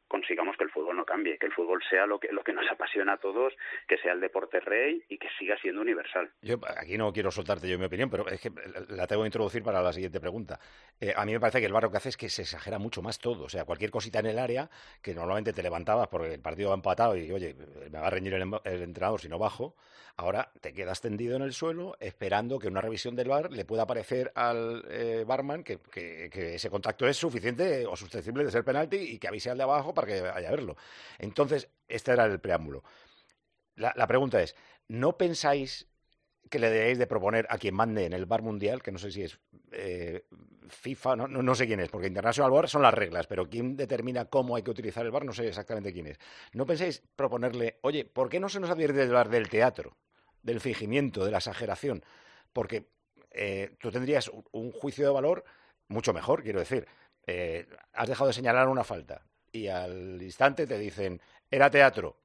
Speaker 17: consigamos que el fútbol no cambie, que el fútbol sea lo que lo que nos apasiona a todos, que sea el deporte rey y que siga siendo universal.
Speaker 3: Yo aquí no quiero soltarte yo mi opinión, pero es que la tengo que introducir para la siguiente pregunta. Eh, a mí me parece que el V A R lo que hace es que se exagera mucho más todo. O sea, cualquier cosita en el área que normalmente te levantabas porque el partido va empatado y, oye, me va a reñir el, el entrenador si no bajo, ahora te quedas tendido en el suelo esperando que una revisión del V A R le pueda aparecer al eh, barman que, que, que ese contacto es suficiente o susceptible de ser penalti y que avise al de abajo para que vaya a verlo. Entonces, este era el preámbulo. La, la pregunta es, ¿no pensáis que le debéis de proponer a quien mande en el V A R mundial, que no sé si es eh, FIFA, no, no, no sé quién es, porque International V A R son las reglas, pero quién determina cómo hay que utilizar el V A R no sé exactamente quién es. ¿No pensáis proponerle, oye, ¿por qué no se nos advierte de hablar del teatro, del fingimiento, de la exageración? Porque eh, tú tendrías un, un juicio de valor mucho mejor, quiero decir. Eh, has dejado de señalar una falta y al instante te dicen, era teatro.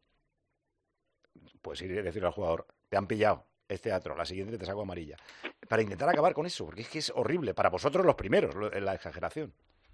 Speaker 3: Pues ir y decirle al jugador, te han pillado, es teatro, la siguiente te saco amarilla. Para intentar acabar con eso, porque es que es horrible. Para vosotros los primeros, la exageración.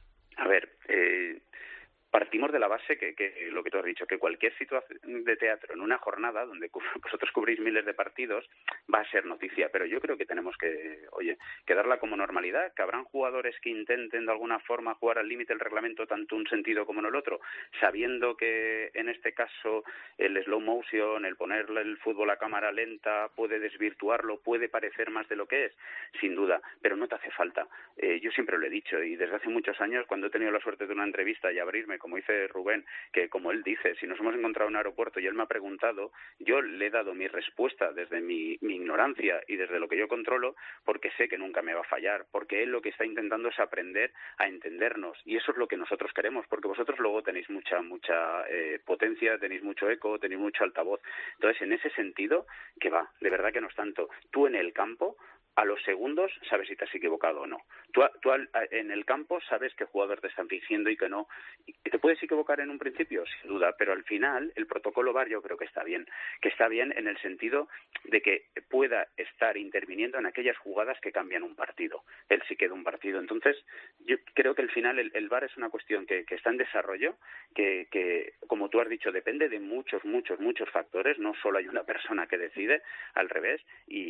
Speaker 17: A ver, eh, partimos de la base que, que lo que tú has dicho, que cualquier situación de teatro en una jornada donde vosotros cubrís miles de partidos va a ser noticia, pero yo creo que tenemos que, oye, que darla como normalidad, que habrán jugadores que intenten de alguna forma jugar al límite del reglamento tanto un sentido como en el otro, sabiendo que en este caso el slow motion, el ponerle el fútbol a cámara lenta puede desvirtuarlo, puede parecer más de lo que es, sin duda, pero no te hace falta. Eh, yo siempre lo he dicho y desde hace muchos años cuando he tenido la suerte de una entrevista y abrirme, como dice Rubén, que como él dice, si nos hemos encontrado en un aeropuerto y él me ha preguntado, yo le he dado mi respuesta desde mi, mi ignorancia y desde lo que yo controlo, porque sé que nunca me va a fallar, porque él lo que está intentando es aprender a entendernos y eso es lo que nosotros queremos, porque vosotros luego tenéis mucha mucha eh, potencia, tenéis mucho eco, tenéis mucho altavoz. Entonces, en ese sentido, que va, de verdad que no es tanto. Tú en el campo, a los segundos sabes si te has equivocado o no. Tú, tú al, en el campo sabes qué jugador te están fingiendo y que no. Y te puedes equivocar en un principio, sin duda, pero al final el protocolo V A R yo creo que está bien. Que está bien en el sentido de que pueda estar interviniendo en aquellas jugadas que cambian un partido. Él sí queda un partido. Entonces, yo creo que al final el, el V A R es una cuestión que, que está en desarrollo, que, que, como tú has dicho, depende de muchos, muchos, muchos factores. No solo hay una persona que decide, al revés,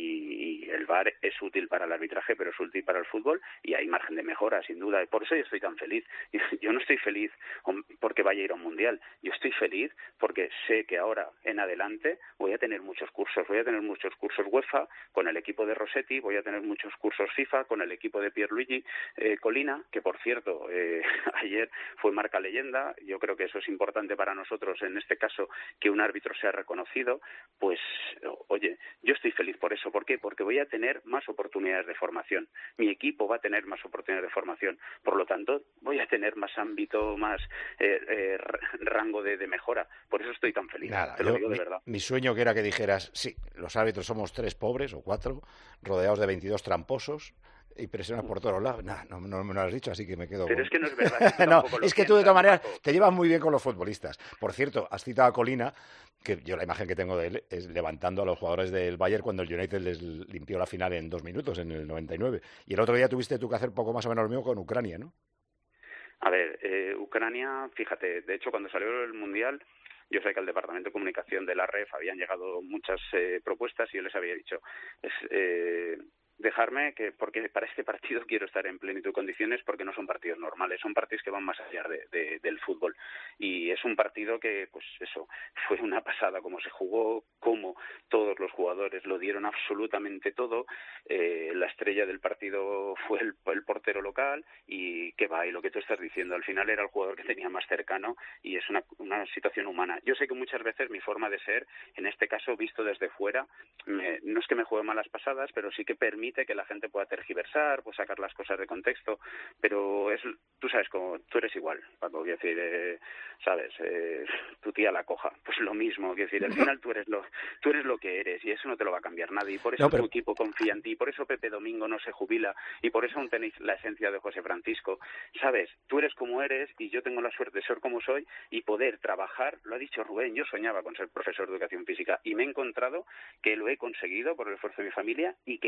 Speaker 17: y, y el V A R es útil para el arbitraje, pero es útil para el fútbol y hay margen de mejora, sin duda. Y por eso yo estoy tan feliz. Yo no estoy feliz porque vaya a ir a un mundial. Yo estoy feliz porque sé que ahora en adelante voy a tener muchos cursos. Voy a tener muchos cursos UEFA con el equipo de Rossetti, voy a tener muchos cursos FIFA con el equipo de Pierluigi eh, Colina, que por cierto, eh, ayer fue marca leyenda. Yo creo que eso es importante para nosotros, en este caso, que un árbitro sea reconocido. Pues, oye, yo estoy feliz por eso. ¿Por qué? Porque voy a tener más oportunidades de formación. Mi equipo va a tener más oportunidades de formación. Por lo tanto, voy a tener más ámbito, más eh, eh, rango de, de mejora. Por eso estoy tan feliz.
Speaker 3: Nada,
Speaker 17: te lo
Speaker 3: yo,
Speaker 17: digo de
Speaker 3: mi,
Speaker 17: verdad.
Speaker 3: Mi sueño que era que dijeras, sí, los árbitros somos tres pobres o cuatro, rodeados de veintidós tramposos y presionas por todos lados. Nah, no, no me lo has dicho, así que me quedo
Speaker 17: Pero
Speaker 3: con...
Speaker 17: es que no es verdad. Que
Speaker 3: no,
Speaker 17: lo
Speaker 3: es que tú de todas maneras te llevas muy bien con los futbolistas. Por cierto, has citado a Colina, que yo la imagen que tengo de él es levantando a los jugadores del Bayern cuando el United les limpió la final en dos minutos, en el noventa y nueve. Y el otro día tuviste tú que hacer poco más o menos lo mismo con Ucrania, ¿no?
Speaker 17: A ver, eh, Ucrania, fíjate, de hecho cuando salió el Mundial, yo sé que al Departamento de Comunicación de la R E F habían llegado muchas eh, propuestas y yo les había dicho, es, eh, dejarme que, porque para este partido quiero estar en plenitud de condiciones, porque no son partidos normales, son partidos que van más allá de, de, del fútbol. Y es un partido que, pues eso, fue una pasada como se jugó, como todos los jugadores lo dieron absolutamente todo. Eh, la estrella del partido fue el, el portero local y que va, y lo que tú estás diciendo, al final era el jugador que tenía más cercano y es una, una situación humana. Yo sé que muchas veces mi forma de ser, en este caso visto desde fuera, me, no es que me juegue malas pasadas, pero sí que permite que la gente pueda tergiversar, pues sacar las cosas de contexto, pero es, tú sabes, como tú eres igual, Paco, quiero decir, eh, sabes, eh, tu tía la coja, pues lo mismo, quiero decir, al final tú eres lo, tú eres lo que eres y eso no te lo va a cambiar nadie, y por eso no, pero... tu equipo confía en ti, por eso Pepe Domingo no se jubila y por eso aún tenéis la esencia de José Francisco, sabes, tú eres como eres y yo tengo la suerte de ser como soy y poder trabajar, lo ha dicho Rubén, yo soñaba con ser profesor de educación física y me he encontrado que lo he conseguido por el esfuerzo de mi familia y que encima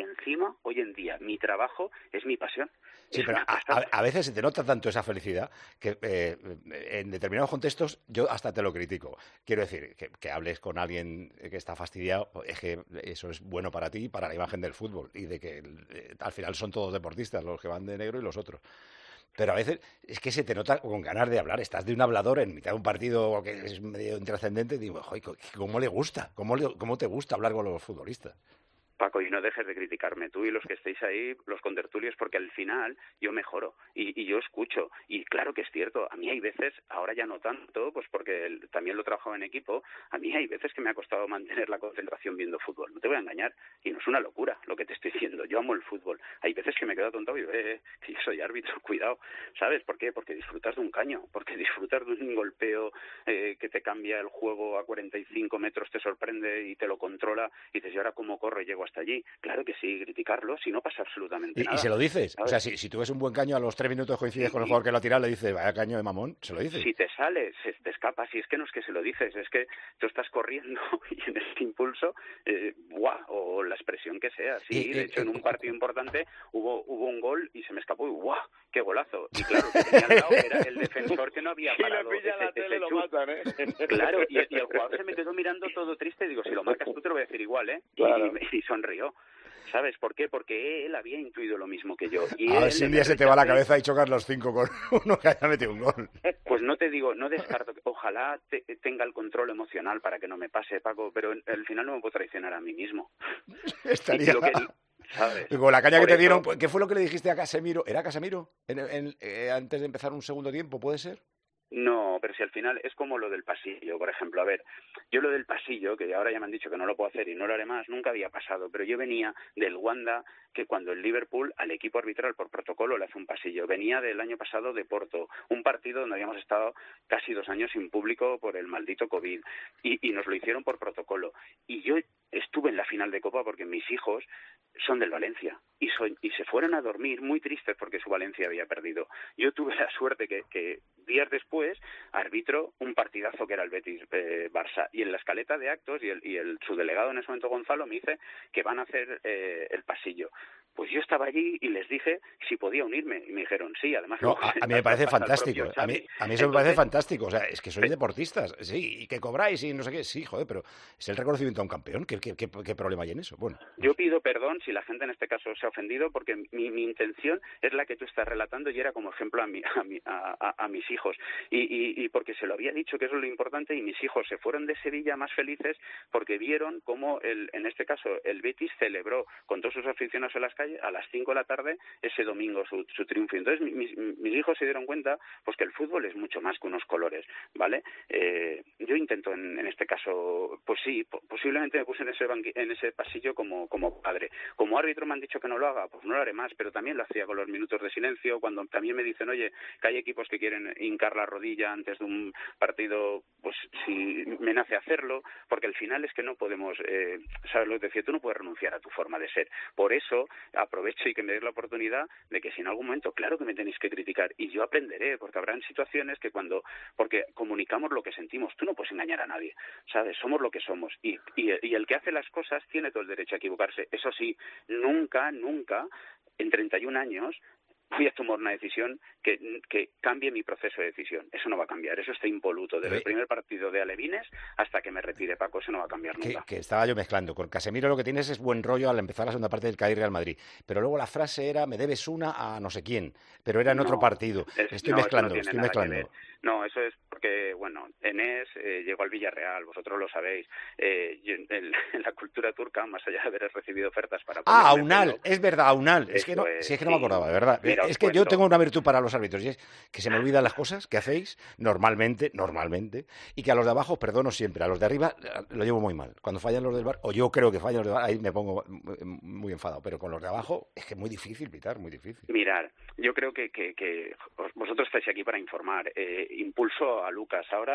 Speaker 17: no, hoy en día mi trabajo es mi pasión.
Speaker 3: Sí, pero a, a, a veces se te nota tanto esa felicidad que eh, en determinados contextos yo hasta te lo critico. Quiero decir, que, que hables con alguien que está fastidiado, es que eso es bueno para ti y para la imagen del fútbol, y de que eh, al final son todos deportistas, los que van de negro y los otros. Pero a veces es que se te nota con ganas de hablar. Estás de un hablador en mitad de un partido que es medio intrascendente y digo, joder, ¿cómo le gusta? ¿Cómo, le, ¿Cómo te gusta hablar con los futbolistas?
Speaker 17: Paco, y no dejes de criticarme, tú y los que estéis ahí, los contertulios, porque al final yo mejoro y, y yo escucho. Y claro que es cierto, a mí hay veces, ahora ya no tanto, pues porque el, también lo he trabajado en equipo, a mí hay veces que me ha costado mantener la concentración viendo fútbol. No te voy a engañar, y no es una locura lo que te estoy diciendo. Yo amo el fútbol. Hay veces que me quedo atontado y digo, eh, que yo soy árbitro, cuidado. ¿Sabes por qué? Porque disfrutas de un caño, porque disfrutas de un golpeo eh, que te cambia el juego a cuarenta y cinco metros, te sorprende y te lo controla, y dices, ¿y ahora cómo corro y llego hasta allí? Claro que sí, criticarlo, si no pasa absolutamente
Speaker 3: ¿Y,
Speaker 17: nada.
Speaker 3: ¿Y se lo dices?
Speaker 17: ¿Sabes?
Speaker 3: O sea, si, si tú ves un buen caño, a los tres minutos coincides sí, con el jugador que lo ha tirado, le dices, vaya caño de mamón, ¿se lo dices?
Speaker 17: Si te sale, se te escapa, si es que no es que se lo dices, es que tú estás corriendo y en ese impulso, eh, ¡buah! O la expresión que sea. Sí, y, de y, hecho, y, en un partido importante hubo hubo un gol y se me escapó y ¡buah! ¡Qué golazo! Y claro, que tenía al lado era el defensor que no había parado ese, la tele, ese
Speaker 16: lo matan, ¿eh?
Speaker 17: Claro, y, y el jugador se me quedó mirando todo triste y digo, si lo marcas tú te lo voy a decir igual, ¿eh?
Speaker 16: Claro.
Speaker 17: Y, y sonrió. ¿Sabes por qué? Porque él había intuido lo mismo que yo. Y
Speaker 3: a ver si un día se te va la cabeza y chocas los cinco con uno que haya metido un gol.
Speaker 17: Pues no te digo, no descarto. Ojalá te, tenga el control emocional para que no me pase, Paco, pero al final no me puedo traicionar a mí mismo.
Speaker 3: Estaría...
Speaker 17: Lo que, ¿sabes?
Speaker 3: Con la caña
Speaker 17: por
Speaker 3: que te
Speaker 17: eso...
Speaker 3: dieron, ¿qué fue lo que le dijiste a Casemiro? ¿Era Casemiro? En, en, eh, antes de empezar un segundo tiempo, ¿puede ser?
Speaker 17: No, pero si al final es como lo del pasillo, por ejemplo. A ver, yo lo del pasillo, que ahora ya me han dicho que no lo puedo hacer y no lo haré más, nunca había pasado, pero yo venía del Wanda, que cuando el Liverpool al equipo arbitral por protocolo le hace un pasillo. Venía del año pasado de Porto, un partido donde habíamos estado casi dos años sin público por el maldito COVID, y, y nos lo hicieron por protocolo. Y yo estuve en la final de Copa porque mis hijos son del Valencia y, soy, y se fueron a dormir muy tristes porque su Valencia había perdido. Yo tuve la suerte que, que días después arbitro un partidazo que era el Betis-Barça eh, y en la escaleta de actos y, el, y el, su delegado en ese momento, Gonzalo, me dice que van a hacer eh, el pasillo. Pues yo estaba allí y les dije si podía unirme y me dijeron sí, además...
Speaker 3: No, a, a mí me parece fantástico, a mí, a mí eso Entonces, me parece fantástico, o sea, es que sois deportistas, sí, y que cobráis y no sé qué, sí, joder, pero es el reconocimiento a un campeón, ¿qué, qué, qué, qué problema hay en eso? Bueno,
Speaker 17: yo pido perdón si la gente en este caso se ha ofendido porque mi, mi intención es la que tú estás relatando y era como ejemplo a, mi, a, mi, a, a, a mis hijos y, y, y porque se lo había dicho que eso es lo importante y mis hijos se fueron de Sevilla más felices porque vieron cómo el, en este caso el Betis celebró con todos sus aficionados en las calles a las cinco de la tarde ese domingo su, su triunfo. Entonces mi, mis, mis hijos se dieron cuenta pues que el fútbol es mucho más que unos colores, ¿vale? Eh, yo intento en, en este caso, pues sí, posiblemente me puse en ese banqui, en ese pasillo como, como padre. Como árbitro me han dicho que no lo haga, pues no lo haré más, pero también lo hacía con los minutos de silencio, cuando también me dicen, oye, que hay equipos que quieren hincar la rodilla antes de un partido, pues si me nace hacerlo, porque al final es que no podemos, eh, ¿sabes lo que decía? Tú no puedes renunciar a tu forma de ser. Por eso aprovecho y que me des la oportunidad de que si en algún momento, claro que me tenéis que criticar, y yo aprenderé, porque habrán situaciones que cuando, porque comunicamos lo que sentimos, tú no puedes engañar a nadie, ¿sabes? Somos lo que somos, y, y, y el que hace las cosas tiene todo el derecho a equivocarse. Eso sí, nunca, nunca, en treinta y un años, voy a tomar una decisión que, que cambie mi proceso de decisión. Eso no va a cambiar, eso está impoluto. Desde el primer partido de Alevines hasta que me retire, Paco, eso no va a cambiar nunca.
Speaker 3: Que, que estaba yo mezclando. Con Casemiro lo que tienes es buen rollo al empezar la segunda parte del Cádiz Real Madrid. Pero luego la frase era, me debes una a no sé quién, pero era en no, otro partido.
Speaker 17: Es,
Speaker 3: estoy
Speaker 17: no,
Speaker 3: mezclando,
Speaker 17: no
Speaker 3: estoy mezclando.
Speaker 17: No, eso es porque, bueno, Enes eh, llegó al Villarreal, vosotros lo sabéis. Eh, yo, en, en la cultura turca, más allá de haber recibido ofertas para...
Speaker 3: Ah, Aunal, pelo, es verdad, Aunal. Es que no,
Speaker 17: es,
Speaker 3: si es que no me acordaba, de verdad.
Speaker 17: Mira,
Speaker 3: es que
Speaker 17: cuento.
Speaker 3: yo tengo una virtud para los árbitros y es que se me olvidan las cosas que hacéis normalmente, normalmente, y que a los de abajo perdono siempre. A los de arriba lo llevo muy mal. Cuando fallan los del bar, o yo creo que fallan los del bar, ahí me pongo muy enfadado. Pero con los de abajo es que es muy difícil pitar, muy difícil.
Speaker 17: Mirar, yo creo que, que, que vosotros estáis aquí para informar. Eh, impulso a Lucas. Ahora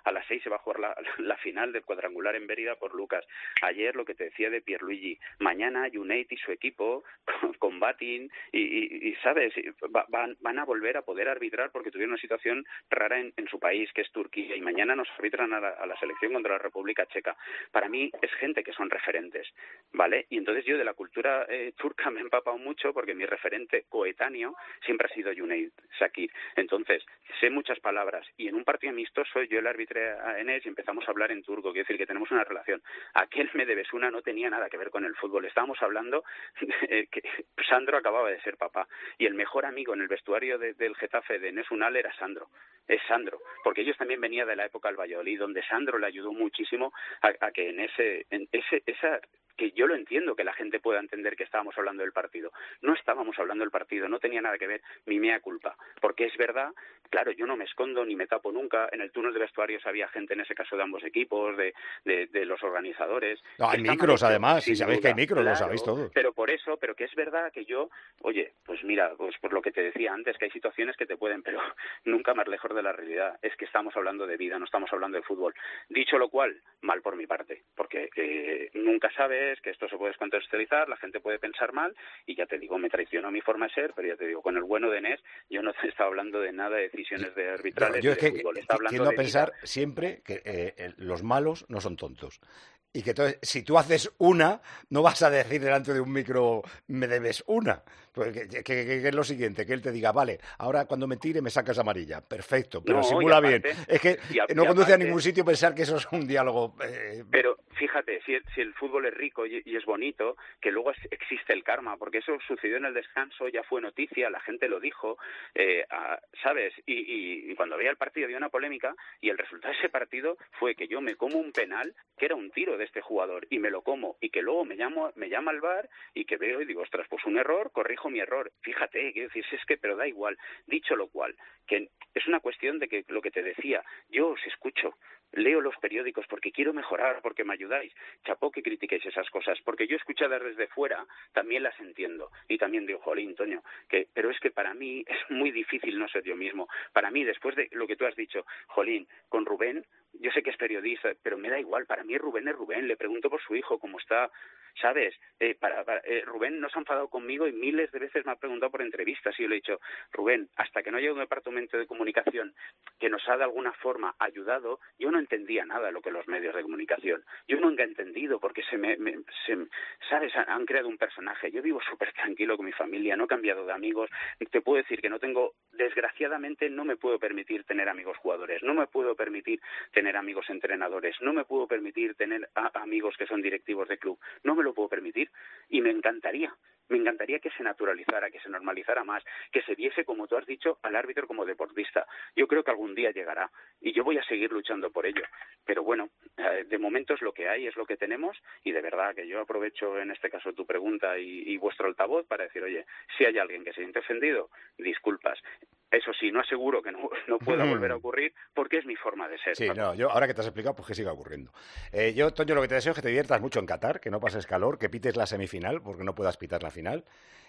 Speaker 17: a las seis se va a jugar la, la final del cuadrangular en Mérida por Lucas. Ayer lo que te decía de Pierluigi, mañana United y su equipo con, con Batin y, y, y ¿sabes? Va, van, van a volver a poder arbitrar porque tuvieron una situación rara en, en su país, que es Turquía, y mañana nos arbitran a la, a la selección contra la República Checa. Para mí es gente que son referentes, ¿vale? Y entonces yo de la cultura eh, turca me he empapado mucho porque mi referente coetáneo siempre ha sido Cüneyt Çakır. Entonces, sé muchas palabras y en un partido amistoso yo le arbitré a Enes y empezamos a hablar en turco, quiero decir que tenemos una relación. Aquel Medevesuna no tenía nada que ver con el fútbol, estábamos hablando de que Sandro acababa de ser papá y el mejor amigo en el vestuario de, del Getafe de Enes Unal era Sandro, es Sandro, porque ellos también venían de la época del Valladolid, donde Sandro le ayudó muchísimo a, a que en ese, en ese, esa que yo lo entiendo que la gente pueda entender que estábamos hablando del partido. No estábamos hablando del partido, no tenía nada que ver mi mea culpa, porque es verdad, claro, yo no me escondo ni me tapo nunca, en el túnel de vestuarios había gente en ese caso de ambos equipos, de, de, de los organizadores.
Speaker 3: No, hay micros además, si sabéis que hay micros, claro, lo sabéis todos.
Speaker 17: Pero por eso, pero que es verdad que yo, oye, pues mira, pues por lo que te decía antes, que hay situaciones que te pueden, pero nunca más lejos de la realidad, es que estamos hablando de vida, no estamos hablando de fútbol. Dicho lo cual, mal por mi parte, porque eh, nunca sabes que esto se puede descontextualizar, la gente puede pensar mal y ya te digo, me traicionó mi forma de ser, pero ya te digo, con el bueno de Enes yo no te estaba hablando de nada de decisiones de arbitrales.
Speaker 3: Yo es que tiendo a
Speaker 17: de
Speaker 3: pensar
Speaker 17: vida.
Speaker 3: siempre que eh, los malos no son tontos. Y que entonces, si tú haces una, no vas a decir delante de un micro, me debes una. Pues que, que, que, que es lo siguiente, que él te diga, vale, ahora cuando me tire me sacas amarilla. Perfecto, pero
Speaker 17: no,
Speaker 3: simula
Speaker 17: aparte,
Speaker 3: bien. Es que
Speaker 17: y a,
Speaker 3: no
Speaker 17: y
Speaker 3: conduce
Speaker 17: aparte,
Speaker 3: a ningún sitio pensar que eso es un diálogo. Eh...
Speaker 17: Pero fíjate, si el, si el fútbol es rico y, y es bonito, que luego es, existe el karma, porque eso sucedió en el descanso, ya fue noticia, la gente lo dijo, eh, a, ¿sabes? Y, y, y cuando veía el partido había una polémica y el resultado de ese partido fue que yo me como un penal que era un tiro de este jugador y me lo como y que luego me llamo me llama al V A R y que veo y digo, ostras, pues un error, corrijo mi error. Fíjate, quiero decir, si es que, pero da igual. Dicho lo cual, que es una cuestión de que lo que te decía, yo os escucho, leo los periódicos porque quiero mejorar, porque me ayudáis. Chapó que critiquéis esas cosas, porque yo escuchadas desde fuera también las entiendo. Y también digo, jolín, Toño, que, pero es que para mí es muy difícil no ser yo mismo. Para mí, después de lo que tú has dicho, jolín, con Rubén, yo sé que es periodista, pero me da igual. Para mí Rubén es Rubén. Le pregunto por su hijo, cómo está, ¿sabes? Eh, para, para, eh, Rubén no se ha enfadado conmigo y miles de veces me ha preguntado por entrevistas y yo le he dicho, Rubén, hasta que no haya un departamento de comunicación que nos ha de alguna forma ayudado, yo no entendía nada de lo que los medios de comunicación. Yo nunca he entendido porque se me, me se, ¿sabes? Han creado un personaje. Yo vivo súper tranquilo con mi familia, no he cambiado de amigos. Te puedo decir que no tengo, desgraciadamente, no me puedo permitir tener amigos jugadores, no me puedo permitir tener amigos entrenadores, no me puedo permitir tener a, amigos que son directivos de club, no me lo puedo permitir y me encantaría. Me encantaría que se naturalizara, que se normalizara más, que se viese, como tú has dicho, al árbitro como deportista. Yo creo que algún día llegará y yo voy a seguir luchando por ello. Pero bueno, de momento es lo que hay, es lo que tenemos y de verdad que yo aprovecho en este caso tu pregunta y, y vuestro altavoz para decir, oye, si hay alguien que se siente ofendido, disculpas. Eso sí, no aseguro que no, no pueda volver a ocurrir porque es mi forma de ser.
Speaker 3: Sí, no, yo ahora que te has explicado, pues que siga ocurriendo. Eh, yo, Toño, lo que te deseo es que te diviertas mucho en Qatar, que no pases calor, que pites la semifinal, porque no puedas pitar la final,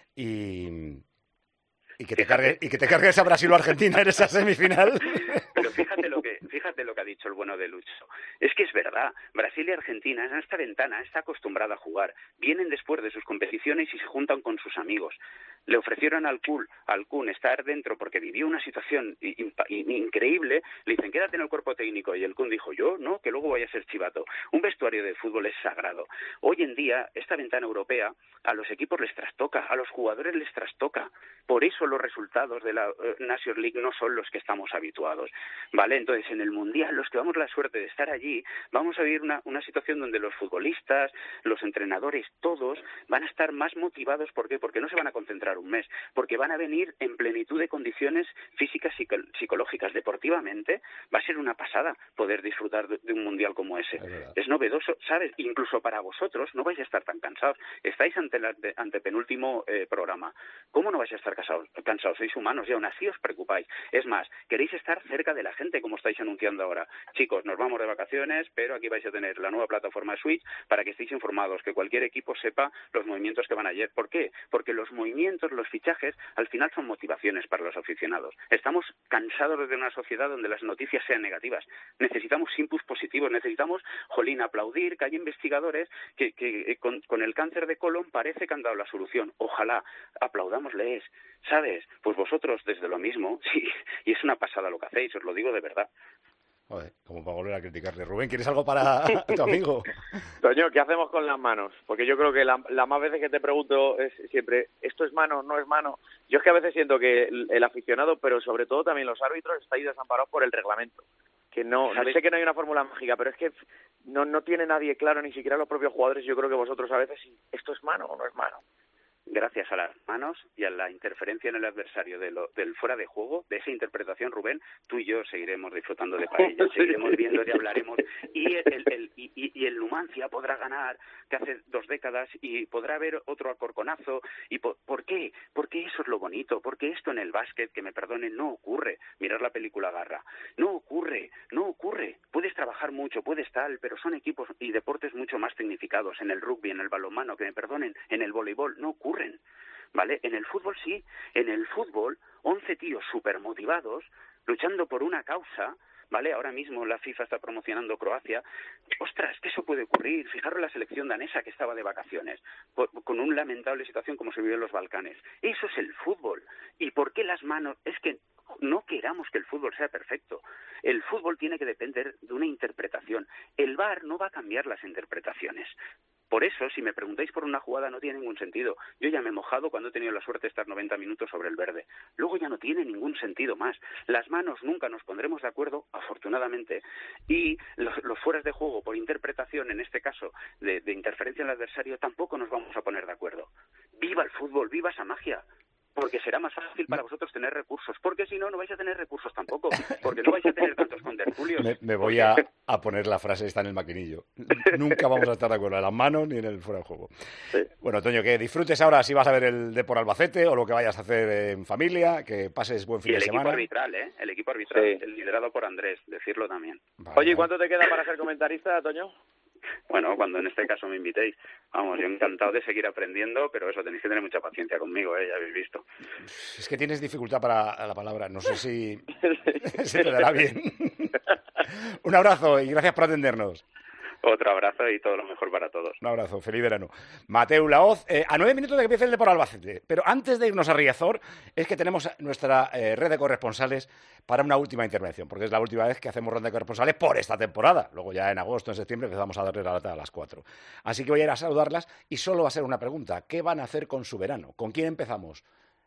Speaker 3: y, y, que, te cargue, y que te cargues a Brasil o Argentina en esa semifinal.
Speaker 17: Pero fíjate lo que fíjate lo que ha dicho el bueno de Lucho. Es que es verdad, Brasil y Argentina en esta ventana está acostumbrada a jugar. Vienen después de sus competiciones y se juntan con sus amigos. Le ofrecieron al Kun, al Kun estar dentro porque vivió una situación in, in, increíble. Le dicen, quédate en el cuerpo técnico. Y el Kun dijo, yo no, que luego vaya a ser chivato. Un vestuario de fútbol es sagrado. Hoy en día, esta ventana europea a los equipos les trastoca, a los jugadores les trastoca. Por eso los resultados de la uh, Nations League no son los que estamos habituados. ¿Vale? Entonces, en el Mundial, los que damos la suerte de estar allí, vamos a vivir una, una situación donde los futbolistas, los entrenadores, todos van a estar más motivados. ¿Por qué? Porque no se van a concentrar un mes, porque van a venir en plenitud de condiciones físicas y psicológicas. Deportivamente va a ser una pasada poder disfrutar de, de un mundial como ese. Es, es novedoso, ¿sabes? Incluso para vosotros no vais a estar tan cansados. Estáis ante la ante penúltimo eh, programa. ¿Cómo no vais a estar cansados? cansados? Sois humanos y aún así os preocupáis. Es más, queréis estar cerca de la gente como estáis anunciando ahora. Chicos, nos vamos de vacaciones, pero aquí vais a tener la nueva plataforma Switch para que estéis informados, que cualquier equipo sepa los movimientos que van ayer. ¿Por qué? Porque los movimientos movimientos, los fichajes, al final son motivaciones para los aficionados. Estamos cansados de una sociedad donde las noticias sean negativas. Necesitamos inputs positivos, necesitamos, jolín, aplaudir que hay investigadores que, que con, con el cáncer de colon parece que han dado la solución. Ojalá, aplaudámosles, ¿sabes? Pues vosotros desde lo mismo, sí, y es una pasada lo que hacéis, os lo digo de verdad.
Speaker 3: Joder, como para volver a criticarle. Rubén, ¿quieres algo para tu amigo?
Speaker 16: Toño, ¿qué hacemos con las manos? Porque yo creo que la, la más veces que te pregunto es siempre, ¿esto es mano, no es mano? Yo es que a veces siento que el, el aficionado, pero sobre todo también los árbitros, estáis desamparados por el reglamento. Que no, no sé que no hay una fórmula mágica, pero es que no, no tiene nadie claro, ni siquiera los propios jugadores. Yo creo que vosotros a veces, ¿esto es mano o no es mano?
Speaker 17: Gracias a las manos y a la interferencia en el adversario de lo, del fuera de juego, de esa interpretación, Rubén, tú y yo seguiremos disfrutando de paella, seguiremos viendo y hablaremos. Y el, el, el, y, y el Numancia podrá ganar, que hace dos décadas, y podrá haber otro alcorconazo. ¿Y por, por qué? Porque eso es lo bonito, porque esto en el básquet, que me perdonen, no ocurre. Mirar la película Garra. No ocurre, no ocurre. Puedes trabajar mucho, puedes tal, pero son equipos y deportes mucho más tecnificados. En el rugby, en el balonmano, que me perdonen, en el voleibol, no ocurre. ¿Vale? En el fútbol sí, en el fútbol, once tíos súper motivados, luchando por una causa, ¿vale? Ahora mismo la FIFA está promocionando Croacia. Ostras, que eso puede ocurrir. Fijaros en la selección danesa que estaba de vacaciones, por, con una lamentable situación como se vivió en los Balcanes. Eso es el fútbol. ¿Y por qué las manos? Es que no queramos que el fútbol sea perfecto. El fútbol tiene que depender de una interpretación. El V A R no va a cambiar las interpretaciones. Por eso, si me preguntáis por una jugada, no tiene ningún sentido. Yo ya me he mojado cuando he tenido la suerte de estar noventa minutos sobre el verde. Luego ya no tiene ningún sentido más. Las manos nunca nos pondremos de acuerdo, afortunadamente, y los, los fueras de juego por interpretación, en este caso, de, de interferencia en el adversario, tampoco nos vamos a poner de acuerdo. ¡Viva el fútbol! ¡Viva esa magia! Porque será más fácil para vosotros tener recursos. Porque si no, no vais a tener recursos tampoco. Porque no vais a tener tantos contertulios.
Speaker 3: Me, me voy a, a poner la frase esta en el maquinillo. Nunca vamos a estar de acuerdo en las manos ni en el fuera de juego. Sí. Bueno, Toño, que disfrutes ahora si vas a ver el Depor Albacete o lo que vayas a hacer en familia, que pases buen fin
Speaker 17: y
Speaker 3: de semana.
Speaker 17: Y el equipo arbitral, ¿eh? El equipo arbitral, sí. El liderado por Andrés, decirlo también.
Speaker 16: Vale. Oye, ¿y cuánto te queda para ser comentarista, Toño?
Speaker 17: Bueno, cuando en este caso me invitéis. Vamos, yo encantado de seguir aprendiendo, pero eso, tenéis que tener mucha paciencia conmigo, ¿eh? Ya habéis visto.
Speaker 3: Es que tienes dificultad para la palabra, no sé si se te dará bien. Un abrazo y gracias por atendernos.
Speaker 17: Otro abrazo y todo lo mejor para todos.
Speaker 3: Un abrazo, feliz verano. Mateu Laoz, eh, a nueve minutos de que empiece el Depor Albacete. Pero antes de irnos a Riazor, es que tenemos nuestra eh, red de corresponsales para una última intervención, porque es la última vez que hacemos ronda de corresponsales por esta temporada. Luego ya en agosto, en septiembre, empezamos a darle la lata a las cuatro. Así que voy a ir a saludarlas y solo va a ser una pregunta. ¿Qué van a hacer con su verano? ¿Con quién empezamos?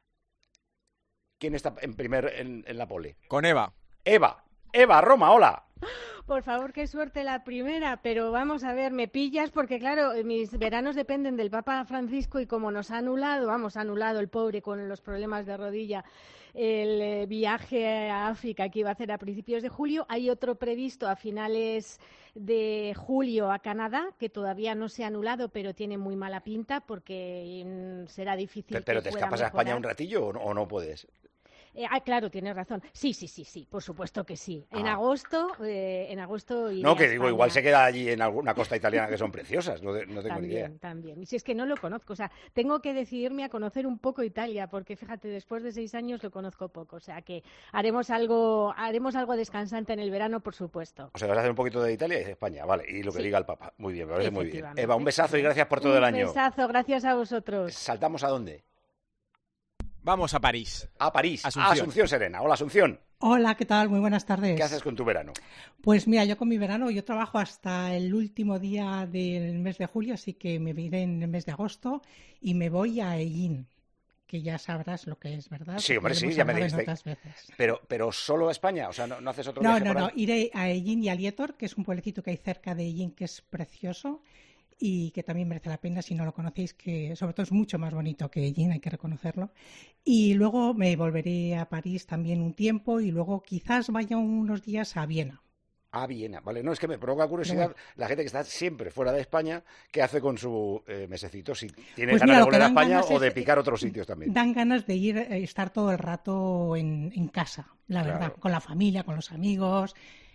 Speaker 3: ¿Quién está en primer en, en la pole?
Speaker 2: Con Eva.
Speaker 3: Eva. Eva, Roma, hola.
Speaker 18: Por favor, qué suerte la primera, pero vamos a ver, me pillas porque, claro, mis veranos dependen del Papa Francisco y como nos ha anulado, vamos, ha anulado el pobre con los problemas de rodilla, el eh, viaje a África que iba a hacer a principios de julio, hay otro previsto a finales de julio a Canadá, que todavía no se ha anulado, pero tiene muy mala pinta porque mm, será difícil.
Speaker 3: Pero, pero
Speaker 18: que
Speaker 3: ¿te
Speaker 18: pueda
Speaker 3: escapas a
Speaker 18: mejorar.
Speaker 3: España un ratillo o no, o no puedes?
Speaker 18: Eh, ah, claro, tienes razón. Sí, sí, sí, sí, por supuesto que sí. En
Speaker 3: Ah.
Speaker 18: agosto, eh, en agosto iré
Speaker 3: No,
Speaker 18: a
Speaker 3: que digo,
Speaker 18: España.
Speaker 3: igual se queda allí en alguna costa italiana que son preciosas, no, de- no tengo ni idea.
Speaker 18: También, también. Y si es que no lo conozco, o sea, tengo que decidirme a conocer un poco Italia, porque fíjate, después de seis años lo conozco poco, o sea que haremos algo, haremos algo descansante en el verano, por supuesto.
Speaker 3: O sea, vas a hacer un poquito de Italia y de España, vale, y lo que
Speaker 18: Sí.
Speaker 3: diga el Papa. Muy bien, me parece muy bien.
Speaker 18: Efectivamente.
Speaker 3: Eva, un besazo y gracias por todo
Speaker 18: Un
Speaker 3: el año.
Speaker 18: besazo, gracias a vosotros.
Speaker 3: ¿Saltamos a dónde?
Speaker 2: Vamos a París.
Speaker 3: A París,
Speaker 2: Asunción.
Speaker 3: a Asunción Serena. Hola, Asunción.
Speaker 19: Hola, ¿qué tal? Muy buenas tardes.
Speaker 3: ¿Qué haces con tu verano?
Speaker 19: Pues mira, yo con mi verano, yo trabajo hasta el último día del mes de julio, así que me iré en el mes de agosto y me voy a Hellín, que ya sabrás lo que es, ¿verdad?
Speaker 3: Sí, hombre,
Speaker 19: Porque
Speaker 3: sí,
Speaker 19: hemos
Speaker 3: ya me
Speaker 19: hablado en
Speaker 3: dijiste.
Speaker 19: otras veces.
Speaker 3: Pero, pero solo a España, o sea, no, no haces otro
Speaker 19: No,
Speaker 3: viaje
Speaker 19: no,
Speaker 3: por
Speaker 19: no,
Speaker 3: ahí?
Speaker 19: iré a Hellín y a Lietor, que es un pueblecito que hay cerca de Hellín, que es precioso y que también merece la pena si no lo conocéis, que sobre todo es mucho más bonito que Hellín, hay que reconocerlo. Y luego me volveré a París también un tiempo y luego quizás vaya unos días a Viena.
Speaker 3: Ah, Viena, vale. No, es que me provoca curiosidad
Speaker 19: Bueno.
Speaker 3: la gente que está siempre fuera de España, ¿qué hace con su eh, mesecito? Si tiene
Speaker 19: Pues
Speaker 3: ganas
Speaker 19: mira,
Speaker 3: de
Speaker 19: lo que
Speaker 3: volver a
Speaker 19: dan
Speaker 3: España
Speaker 19: ganas
Speaker 3: o
Speaker 19: es-
Speaker 3: de picar otros sitios también.
Speaker 19: Dan ganas de ir, eh, estar todo el rato en, en casa, la
Speaker 3: Claro.
Speaker 19: verdad, con la familia, con los amigos.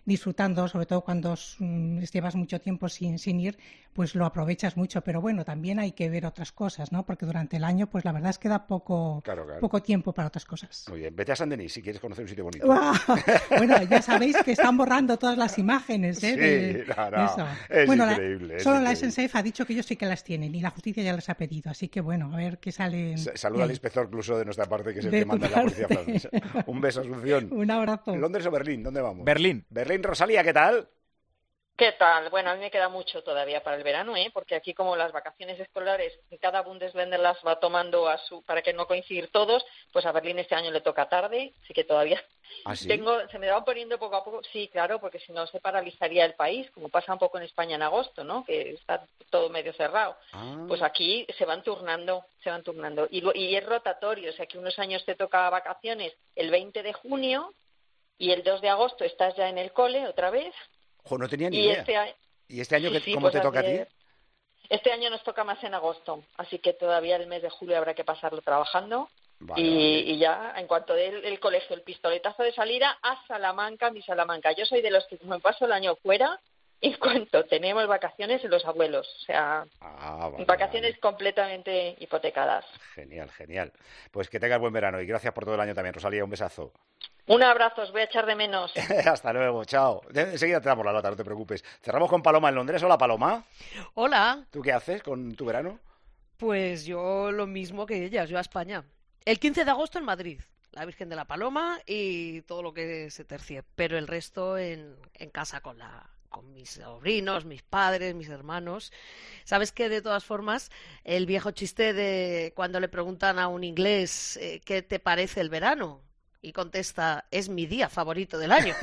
Speaker 19: disfrutando, sobre todo cuando mm, llevas mucho tiempo sin, sin ir, pues lo aprovechas mucho. Pero bueno, también hay que ver otras cosas, ¿no? Porque durante el año, pues la verdad es que da poco,
Speaker 3: claro, claro.
Speaker 19: poco tiempo para otras cosas.
Speaker 3: Muy bien, vete a Saint-Denis si quieres conocer un sitio bonito.
Speaker 19: Bueno, ya sabéis que están borrando todas las imágenes, ¿eh?
Speaker 3: Sí,
Speaker 19: de,
Speaker 3: no, no,
Speaker 19: eso.
Speaker 3: es
Speaker 19: bueno,
Speaker 3: increíble.
Speaker 19: La,
Speaker 3: es
Speaker 19: solo
Speaker 3: increíble.
Speaker 19: la S N C F ha dicho que ellos sí que las tienen y la justicia ya les ha pedido. Así que bueno, a ver qué sale.
Speaker 3: Saluda al inspector Cluso de nuestra parte, que es el
Speaker 19: de
Speaker 3: que manda en la policía francesa. Un beso, Asunción.
Speaker 19: Un abrazo.
Speaker 3: ¿Londres o Berlín? ¿Dónde vamos?
Speaker 2: Berlín.
Speaker 3: Berlín, Rosalía, ¿qué tal?
Speaker 20: ¿Qué tal? Bueno, a mí me queda mucho todavía para el verano, ¿eh? Porque aquí como las vacaciones escolares, cada Bundesländer las va tomando a su para que no coincidir todos, pues a Berlín este año le toca tarde, así que todavía
Speaker 3: ¿Ah, sí?
Speaker 20: tengo, se me va poniendo poco a poco, sí, claro, porque si no se paralizaría el país, como pasa un poco en España en agosto, ¿no? Que está todo medio cerrado.
Speaker 3: Ah.
Speaker 20: Pues aquí se van turnando, se van turnando. Y, y es rotatorio, o sea que unos años te toca vacaciones el veinte de junio y el dos de agosto estás ya en el cole otra vez.
Speaker 3: Jo, no tenía ni
Speaker 20: Y
Speaker 3: idea.
Speaker 20: este año,
Speaker 3: ¿Y este año
Speaker 20: sí,
Speaker 3: qué-
Speaker 20: sí,
Speaker 3: cómo
Speaker 20: pues
Speaker 3: te toca a ti?
Speaker 20: hace- Este año nos toca más en agosto, así que todavía el mes de julio habrá que pasarlo trabajando.
Speaker 3: Vale,
Speaker 20: y,
Speaker 3: vale.
Speaker 20: y ya, en cuanto dé el, el colegio, el pistoletazo de salida a Salamanca, mi Salamanca. Yo soy de los que me paso el año fuera en cuanto tenemos vacaciones los abuelos. O sea,
Speaker 3: Ah, vale,
Speaker 20: vacaciones completamente hipotecadas.
Speaker 3: Genial, genial. Pues que tengas buen verano y gracias por todo el año también, Rosalía. Un besazo.
Speaker 20: Un abrazo, os voy a echar de menos.
Speaker 3: Hasta luego, chao. De- Enseguida te damos la nota, no te preocupes. Cerramos con Paloma en Londres. Hola, Paloma.
Speaker 21: Hola,
Speaker 3: ¿Tú qué haces con tu verano?
Speaker 21: pues yo lo mismo que ellas, yo a España. El quince de agosto en Madrid, la Virgen de la Paloma y todo lo que se tercie, pero el resto en, en casa con la con mis sobrinos, mis padres, mis hermanos. Sabes que de todas formas el viejo chiste de cuando le preguntan a un inglés eh, ¿qué te parece el verano? Y contesta, es mi día favorito del año.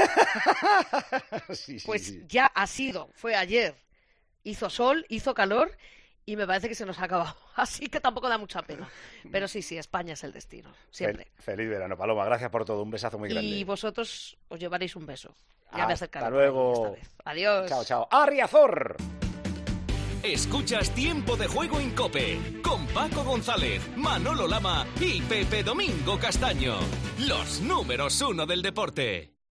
Speaker 3: Sí, sí,
Speaker 21: Pues
Speaker 3: sí.
Speaker 21: ya ha sido, fue ayer. Hizo sol, hizo calor y me parece que se nos ha acabado. Así que tampoco da mucha pena. Pero sí, sí, España es el destino, siempre.
Speaker 3: Fel- feliz verano, Paloma. Gracias por todo. Un besazo muy grande.
Speaker 21: Y vosotros os llevaréis un beso. Ya me acercaré.
Speaker 3: Hasta
Speaker 21: por ahí
Speaker 3: luego.
Speaker 21: esta vez. Adiós.
Speaker 3: Chao, chao. ¡Arriazor!
Speaker 22: Escuchas Tiempo de Juego en COPE con Paco González, Manolo Lama y Pepe Domingo Castaño. Los números uno del deporte.